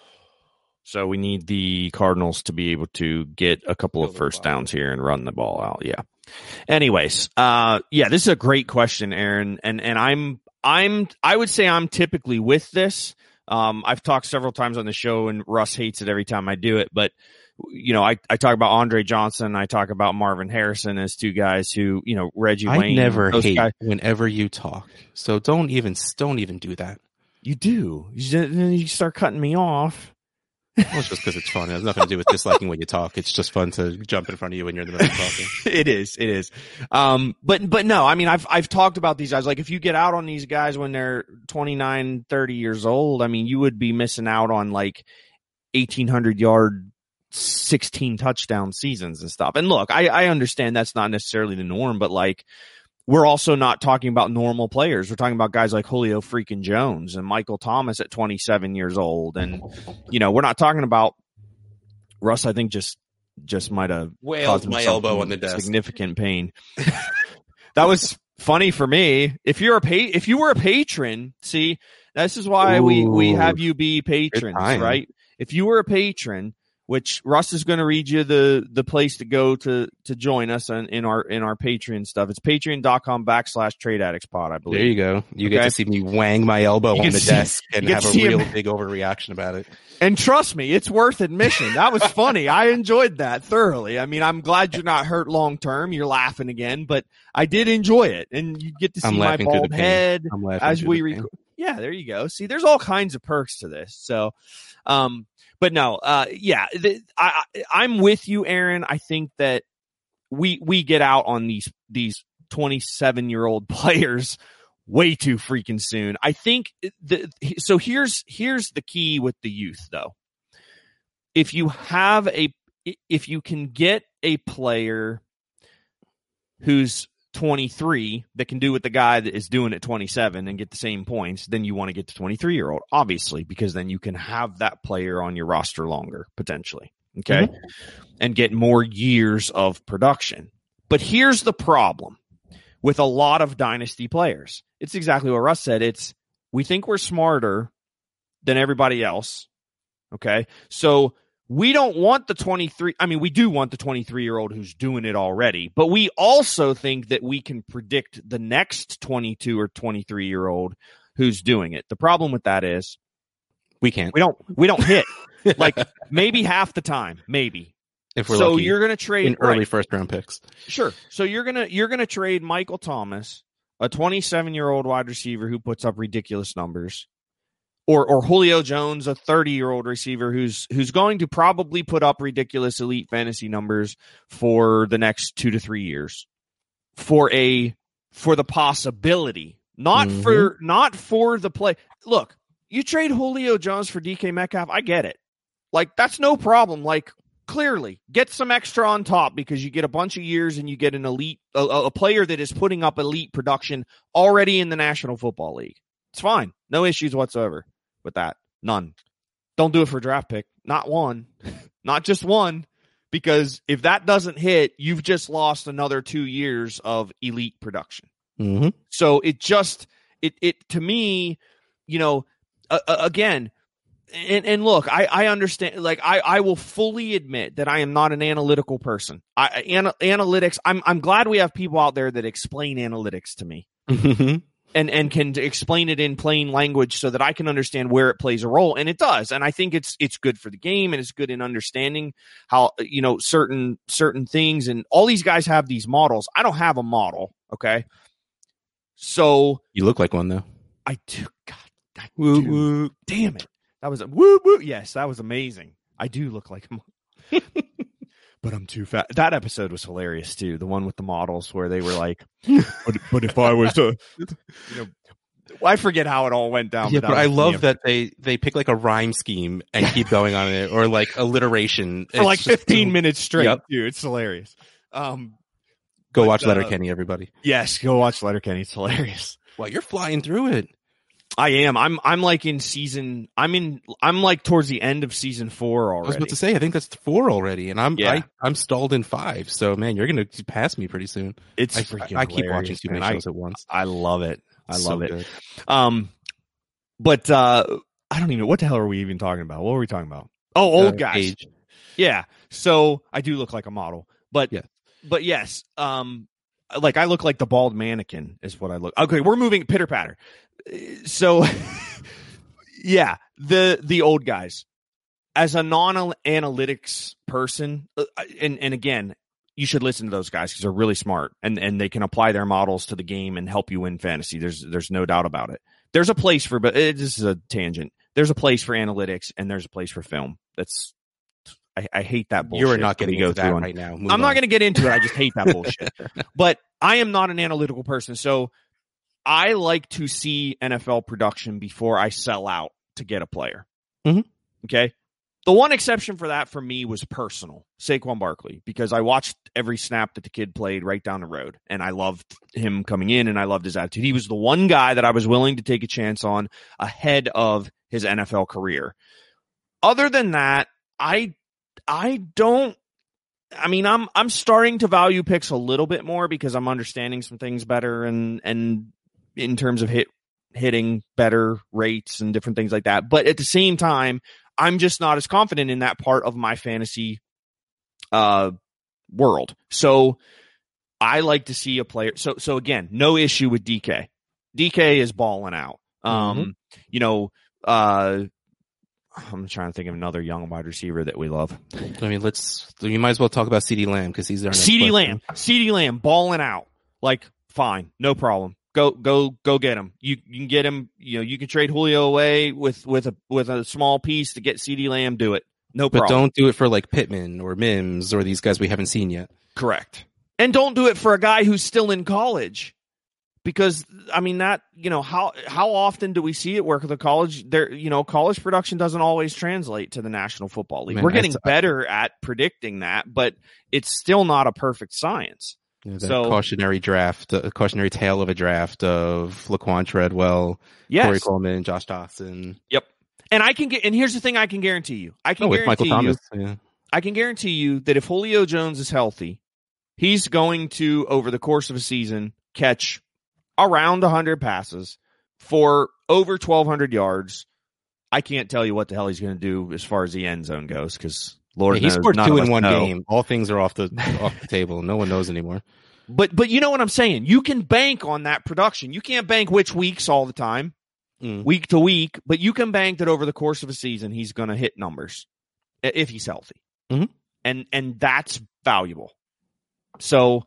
So we need the Cardinals to be able to get a couple of first downs here and run the ball out. Yeah. Anyways, uh, yeah, this is a great question, Aaron. And, and I'm, I'm, I would say I'm typically with this. Um, I've talked several times on the show, and Russ hates it every time I do it, but you know, I, I talk about Andre Johnson. I talk about Marvin Harrison as two guys who, you know, Reggie I Wayne. I never hate guys. whenever you talk. So don't even, don't even do that. You do. Then you start cutting me off. Well, it's just because it's fun. It has nothing to do with disliking when you talk. It's just fun to jump in front of you when you're in the middle of talking. It is. It is. Um, but, but no, I mean, I've, I've talked about these guys. Like, if you get out on these guys when they're twenty-nine, thirty years old, I mean, you would be missing out on like eighteen hundred yard, sixteen touchdown seasons and stuff. And look, I, I understand that's not necessarily the norm, but like, we're also not talking about normal players. We're talking about guys like Julio freaking Jones and Michael Thomas at twenty-seven years old. And, you know, we're not talking about Russ. I think just, just might have wailed my elbow on the desk. Significant pain. That was funny for me. If you're a pa- if you were a patron, see, this is why Ooh, we, we have you be patrons, right? If you were a patron, which Russ is going to read you the, the place to go to, to join us in, in our, in our Patreon stuff. It's patreon.com backslash trade addicts pod, I believe. There you go. You okay? Get to see me wang my elbow on the see, desk and have a real him. big overreaction about it. And trust me, it's worth admission. That was funny. I enjoyed that thoroughly. I mean, I'm glad you're not hurt long term. You're laughing again, but I did enjoy it. And you get to see my bald head as we record. Yeah, there you go. See, there's all kinds of perks to this. So, um, But no, uh, yeah, the, I, I'm with you, Aaron. I think that we we get out on these these twenty-seven year old players way too freaking soon. I think the so here's here's the key with the youth though. If you have a if you can get a player who's twenty-three that can do what the guy that is doing at twenty-seven and get the same points, then you want to get the twenty-three year old, obviously, because then you can have that player on your roster longer, potentially. Okay. Mm-hmm. And get more years of production. But here's the problem with a lot of dynasty players. It's exactly what Russ said. It's, we think we're smarter than everybody else. Okay. So we don't want the twenty-three. I mean, we do want the twenty-three year old who's doing it already, but we also think that we can predict the next twenty-two or twenty-three year old who's doing it. The problem with that is we can't, we don't, we don't hit like maybe half the time, maybe. If we're so lucky, you're going to trade in early right. first round picks. Sure. So you're going to, you're going to trade Michael Thomas, a twenty-seven year old wide receiver who puts up ridiculous numbers. Or or Julio Jones, a thirty-year-old receiver who's who's going to probably put up ridiculous elite fantasy numbers for the next two to three years, for a for the possibility, not mm-hmm. for not for the play. Look, you trade Julio Jones for D K Metcalf, I get it. Like that's no problem. Like clearly, get some extra on top because you get a bunch of years and you get an elite a, a player that is putting up elite production already in the National Football League. It's fine, no issues whatsoever. With that, none. Don't do it for a draft pick. Not one, not just one, because if that doesn't hit, you've just lost another two years of elite production. Mm-hmm. So it just, it, it, to me, you know, uh, again, and, and look, I, I understand, like, I, I will fully admit that I am not an analytical person. I, an, analytics, I'm, I'm glad we have people out there that explain analytics to me. Mm-hmm. and, and can explain it in plain language so that I can understand where it plays a role. And it does. And I think it's, it's good for the game, and it's good in understanding how, you know, certain, certain things. And all these guys have these models. I don't have a model. Okay. So You look like one though. I do. God, I Woo, do. woo. Damn it. That was a woo woo. Yes, that was amazing. I do look like him. But I'm too fat. That episode was hilarious too. The one with the models where they were like, but, but if I was to, you know, I forget how it all went down. Yeah, but, but that I was love the- that they, they pick like a rhyme scheme and keep going on it, or like alliteration. for like It's just- fifteen minutes straight. Yep. Dude, it's hilarious. Um, Go but, watch uh, Letterkenny, everybody. yes, go watch Letterkenny. It's hilarious. Well, you're flying through it. I am. I'm. I'm like in season. I'm in. I'm like towards the end of season four already. I was about to say, I think that's four already, and I'm Yeah. I, I'm stalled in five. So man, you're gonna pass me pretty soon. It's I, freaking I, I keep watching hilarious, too many man. shows at once. I, I love it. I So love it. good. Um, but uh, I don't even know what the hell are we even talking about. What were we talking about? Oh, old Uh, guys. age. Yeah. So I do look like a model, but Yeah. but yes. Um, like I look like the bald mannequin is what I look. Okay, we're moving pitter patter. So, yeah, the the old guys. As a non-analytics person, uh, and and again, you should listen to those guys because they're really smart, and and they can apply their models to the game and help you win fantasy. There's there's no doubt about it. There's a place for, but it, this is a tangent. There's a place for analytics, and there's a place for film. That's I, I hate that bullshit. You are not that we getting go into through that on- right now. Move I'm not on. going to get into it. I just hate that bullshit. But I am not an analytical person, so I like to see N F L production before I sell out to get a player. Mhm. Okay. The one exception for that for me was personal, Saquon Barkley, because I watched every snap that the kid played right down the road, and I loved him coming in, and I loved his attitude. He was the one guy that I was willing to take a chance on ahead of his N F L career. Other than that, I I don't. I mean, I'm I'm starting to value picks a little bit more because I'm understanding some things better, and and in terms of hit hitting better rates and different things like that. But at the same time, I'm just not as confident in that part of my fantasy uh, world. So I like to see a player. So, so again, no issue with D K. D K is balling out. Um, Mm-hmm. you know, uh, I'm trying to think of another young wide receiver that we love. I mean, let's. You might as well talk about CeeDee Lamb because he's our next CeeDee question. Lamb, CeeDee Lamb balling out. Like, fine, no problem. Go, go, go get him. You, you can get him. You know, you can trade Julio away with, with a, with a small piece to get CeeDee Lamb. Do it. No But problem. don't do it for like Pittman or Mims or these guys we haven't seen yet. Correct. And don't do it for a guy who's still in college. Because, I mean, that, you know, how, how often do we see it where the college there, you know, college production doesn't always translate to the National Football League. Man, We're getting that's- better at predicting that, but it's still not a perfect science. You know, that So- cautionary draft, a cautionary tale of a draft of Laquan Treadwell, Yes. Corey Coleman, Josh Dawson. Yep. And I can get, and here's the thing I can guarantee you. I can Oh, with guarantee Michael you, Thomas. Yeah. I can guarantee you that if Julio Jones is healthy, he's going to, over the course of a season, catch around one hundred passes for over twelve hundred yards. I can't tell you what the hell he's going to do as far as the end zone goes because Lord Yeah, he knows scored none two of in us one know. game. All things are off the off the table. No one knows anymore. But but you know what I'm saying? You can bank on that production. You can't bank which weeks all the time, Mm. week to week, but you can bank that over the course of a season he's going to hit numbers i- if he's healthy. Mhm. And and that's valuable. So,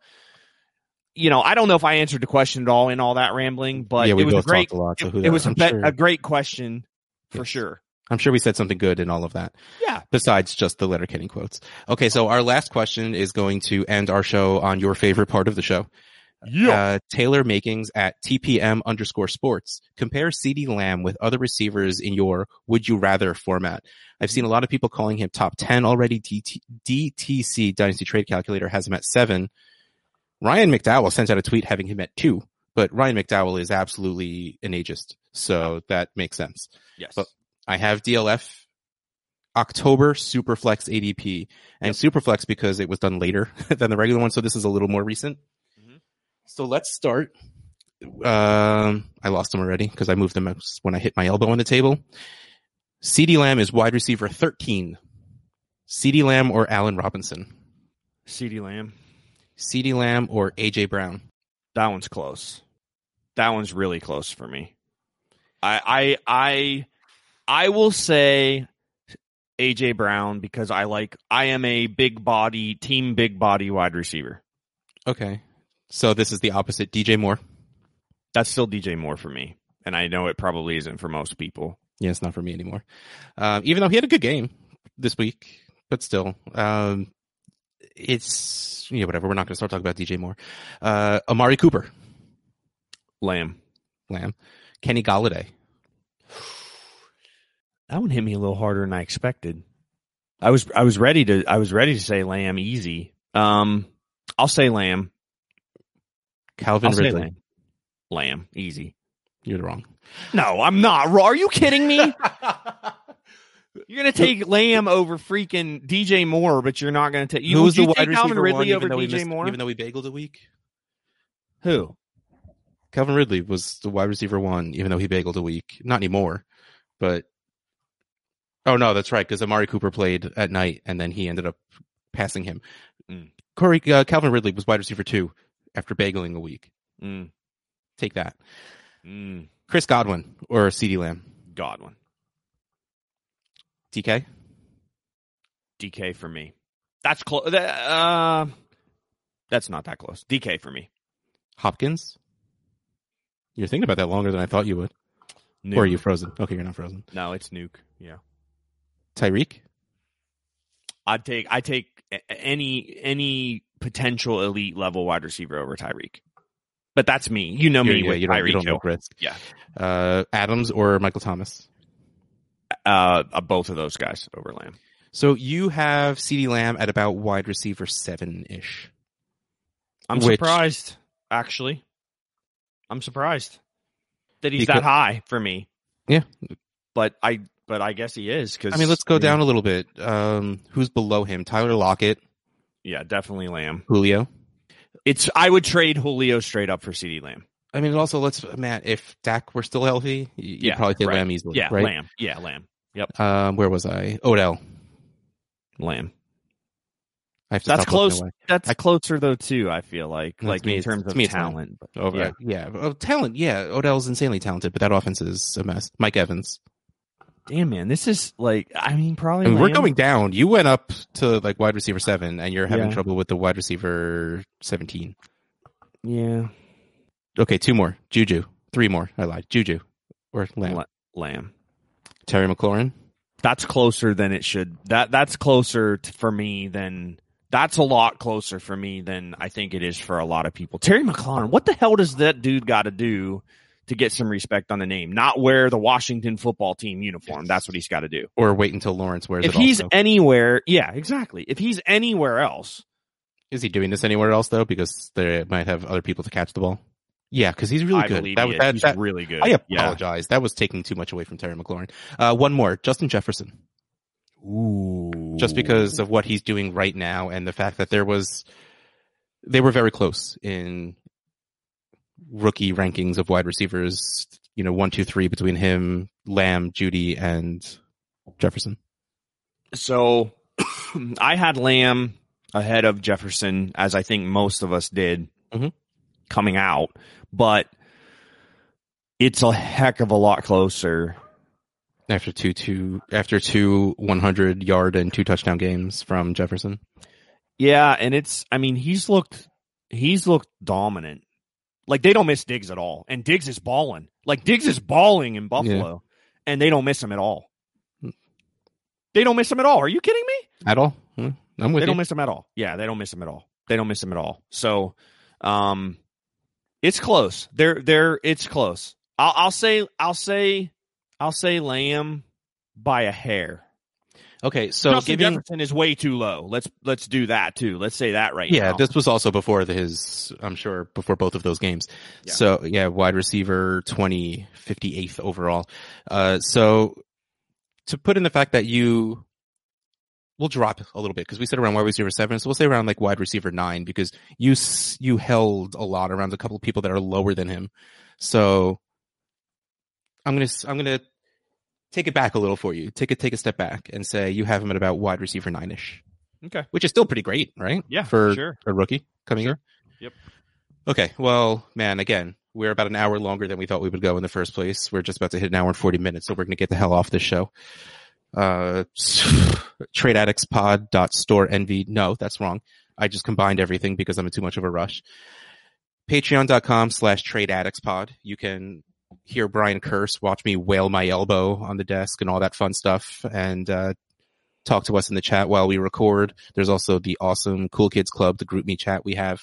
you know, I don't know if I answered the question at all in all that rambling, but yeah, we it was both a great talked a lot. So who it, it was a, I'm be- sure, a great question for Yes. sure. I'm sure we said something good in all of that. Yeah. Besides just the Letterkenny quotes. Okay, so our last question is going to end our show on your favorite part of the show. Uh, Taylor Makings at T P M underscore sports. Compare CeeDee Lamb with other receivers in your would you rather format. I've seen a lot of people calling him top ten already. D T, D T C Dynasty Trade Calculator has him at seven. Ryan McDowell sent out a tweet having him at two, but Ryan McDowell is absolutely an ageist. So that makes sense. Yes. But I have D L F October Superflex A D P and Superflex because it was done later than the regular one. So this is a little more recent. Mhm. So let's start. Um, I lost them already because I moved them when I hit my elbow on the table. CeeDee Lamb is wide receiver thirteen. CeeDee Lamb or Allen Robinson? CeeDee Lamb. CeeDee Lamb or A J Brown? That one's close. That one's really close for me. I I I I will say A J Brown because I like I am a big body team big body wide receiver. Okay. So this is the opposite. D J Moore. That's still D J Moore for me. And I know it probably isn't for most people. Yeah, it's not for me anymore. Um, even though he had a good game this week, but still, um, it's yeah, whatever. We're not going to start talking about D J Moore. Uh, Amari Cooper, Lamb, Lamb, Kenny Galladay. That one hit me a little harder than I expected. I was I was ready to I was ready to say Lamb easy. Um, I'll say Lamb. Calvin I'll Ridley. Lamb. Lamb easy. You're wrong. No, I'm not. Are you kidding me? You're going to take Lamb over freaking D J Moore, but you're not going to take. You, Who was you the wide take receiver Calvin Ridley one, over even though D he J missed- Moore? Even though he bageled a week? Who? Calvin Ridley was the wide receiver one, even though he bageled a week. Not anymore, but oh no, that's right, because Amari Cooper played at night, and then he ended up passing him. Mm. Corey uh, Calvin Ridley was wide receiver two after bageling a week. Mm. Take that. Mm. Chris Godwin or CeeDee Lamb. Godwin. D K. D K for me. That's close. Uh, that's not that close. D K for me. Hopkins. You're thinking about that longer than I thought you would. Nuke. Or are you frozen? Okay, you're not frozen. No, it's Nuke. Yeah. Tyreek. I'd take I take any any potential elite level wide receiver over Tyreek. But that's me. You know me Yeah, with you don't, Tyreek you don't Hill. take risk. Yeah. Uh, Adams or Michael Thomas. Uh, uh, both of those guys over Lamb. So you have CeeDee Lamb at about wide receiver seven ish. I'm Which- surprised, actually. I'm surprised that he's Because- that high for me. Yeah. But I but I guess he is because I mean, let's go down a little bit. Um, who's below him? Tyler Lockett, Yeah, definitely Lamb. Julio. It's I would trade Julio straight up for CeeDee Lamb. I mean, also let's Matt. If Dak were still healthy, you- you'd Yeah, probably take right. Lamb easily. Yeah, right? Lamb. Yeah, Lamb. Yep, Um, where was I? Odell. Lamb. I have to That's stop looking close. away. That's I- close,er though too. I feel like, No, like to me in it's- terms to of me it's not. talent. But, Over, yeah. yeah, Oh, talent. Yeah, Odell's insanely talented, but that offense is a mess. Mike Evans. Damn man, this is like I mean probably. I mean, we're Lamb. going down. You went up to like wide receiver seven, and you're having Yeah. trouble with the wide receiver seventeen. Yeah, Okay, two more. Juju. Three more. I lied. Juju or Lamb. La- Lamb. Terry McLaurin. That's closer than it should. That that's closer to, for me than that's a lot closer for me than I think it is for a lot of people. Terry McLaurin, what the hell does that dude got to do to get some respect on the name? Not wear the Washington football team uniform. That's what he's got to do. Or wait until Lawrence wears If it he's also. anywhere, yeah, exactly. If he's anywhere else, Is he doing this anywhere else though? Because they might have other people to catch the ball. Yeah, because he's really I good. believe That, he is. that, he's that, really good. I Yeah. apologize. That was taking too much away from Terry McLaurin. Uh, one more, Justin Jefferson. Ooh. Just because of what he's doing right now and the fact that there was, they were very close in rookie rankings of wide receivers. You know, one, two, three between him, Lamb, Judy, and Jefferson. So I had Lamb ahead of Jefferson, as I think most of us did Mhm. coming out, but it's a heck of a lot closer. After two, two, after two one hundred yard and two touchdown games from Jefferson. Yeah, and it's, I mean, he's looked, he's looked dominant. Like they don't miss Diggs at all, and Diggs is balling. Like Diggs is balling in Buffalo, and they don't miss him at all. They don't miss him at all. Are you kidding me? At all? Hmm, I'm with They you. don't miss him at all. Yeah, they don't miss him at all. They don't miss him at all. So, um, it's close. They're they're it's close. I'll, I'll say I'll say I'll say Lamb by a hair. Okay, so Justin giving, Jefferson is way too low. Let's let's do that too. Let's say that right yeah, now. this was also before the, his, I'm sure, before both of those games. Yeah. So, yeah, wide receiver twenty, fifty-eighth overall. Uh, so, to put in the fact that you, we'll drop a little bit because we said around wide receiver seven, so we'll say around like wide receiver nine because you s- you held a lot around a couple of people that are lower than him. So, I'm gonna s- I'm gonna take it back a little for you. Take it take a step back and say you have him at about wide receiver nine ish. Okay. Which is still pretty great, right? Yeah, For sure. a rookie coming Sure. in. Yep. Okay. Well, man, again, We're about an hour longer than we thought we would go in the first place. We're just about to hit an hour and forty minutes, so we're going to get the hell off this show. Uh, trade addicts pod dot store envy. No, that's wrong. I just combined everything because I'm in too much of a rush. Patreon.com slash trade addicts pod. You can hear Brian curse, watch me wail my elbow on the desk and all that fun stuff, and uh, talk to us in the chat while we record. There's also the awesome Cool Kids Club, the group me chat we have.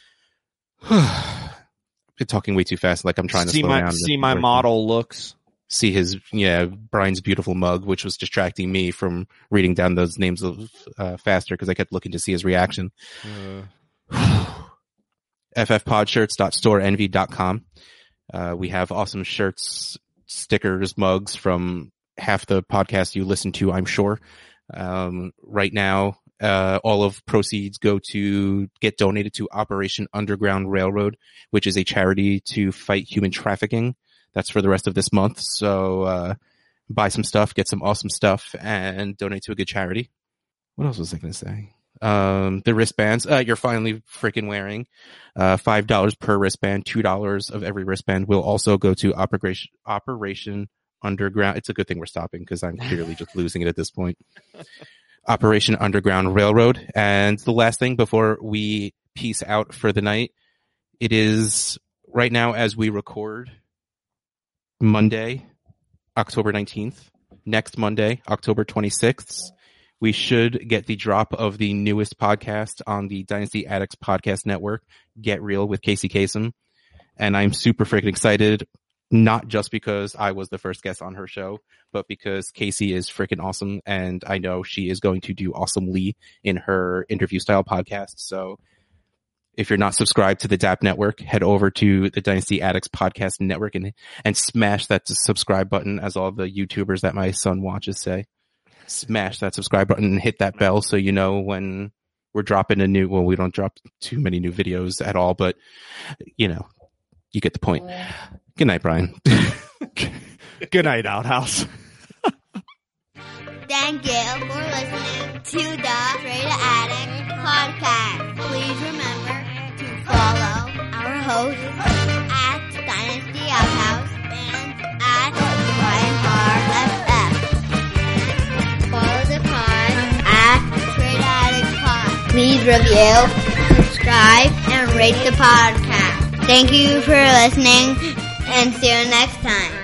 Been talking way too fast, like I'm trying to see slow my, down. See my model looks. See his, yeah, Brian's beautiful mug, which was distracting me from reading down those names of, uh, faster because I kept looking to see his reaction. Uh. f f pod shirts dot store envy dot com. Uh, we have awesome shirts, stickers, mugs from half the podcast you listen to, I'm sure. Um, right now, Uh, all of proceeds go to get donated to Operation Underground Railroad, which is a charity to fight human trafficking. That's for the rest of this month. So, uh, buy some stuff, get some awesome stuff, and donate to a good charity. What else was I going to say? Um, the wristbands, uh, you're finally freaking wearing, uh, five dollars per wristband, two dollars of every wristband will also go to Operation, Operation Underground. It's a good thing we're stopping because I'm clearly just losing it at this point. Operation Underground Railroad. And the last thing before we peace out for the night, it is right now as we record Monday, October nineteenth. Next Monday, October twenty-sixth, we should get the drop of the newest podcast on the Dynasty Addicts Podcast Network, Get Real with Casey Kasem. And I'm super freaking excited, not just because I was the first guest on her show, but because Casey is freaking awesome, and I know she is going to do awesomely in her interview style podcast. So if you're not subscribed to the D A P Network, head over to the Dynasty Addicts Podcast Network and and smash that subscribe button, as all the YouTubers that my son watches say. Smash that subscribe button and hit that bell so you know when we're dropping a new, well, we don't drop too many new videos at all, but you know, you get the point. Good night, Brian. Good night, Outhouse. Thank you for listening to the Trade Addict Podcast. Please remember to follow our hosts at Dynasty Outhouse and at Brian Har F F. Follow the pod at Trade Addict Pod. Please review, subscribe, and rate the podcast. Thank you for listening, and see you next time.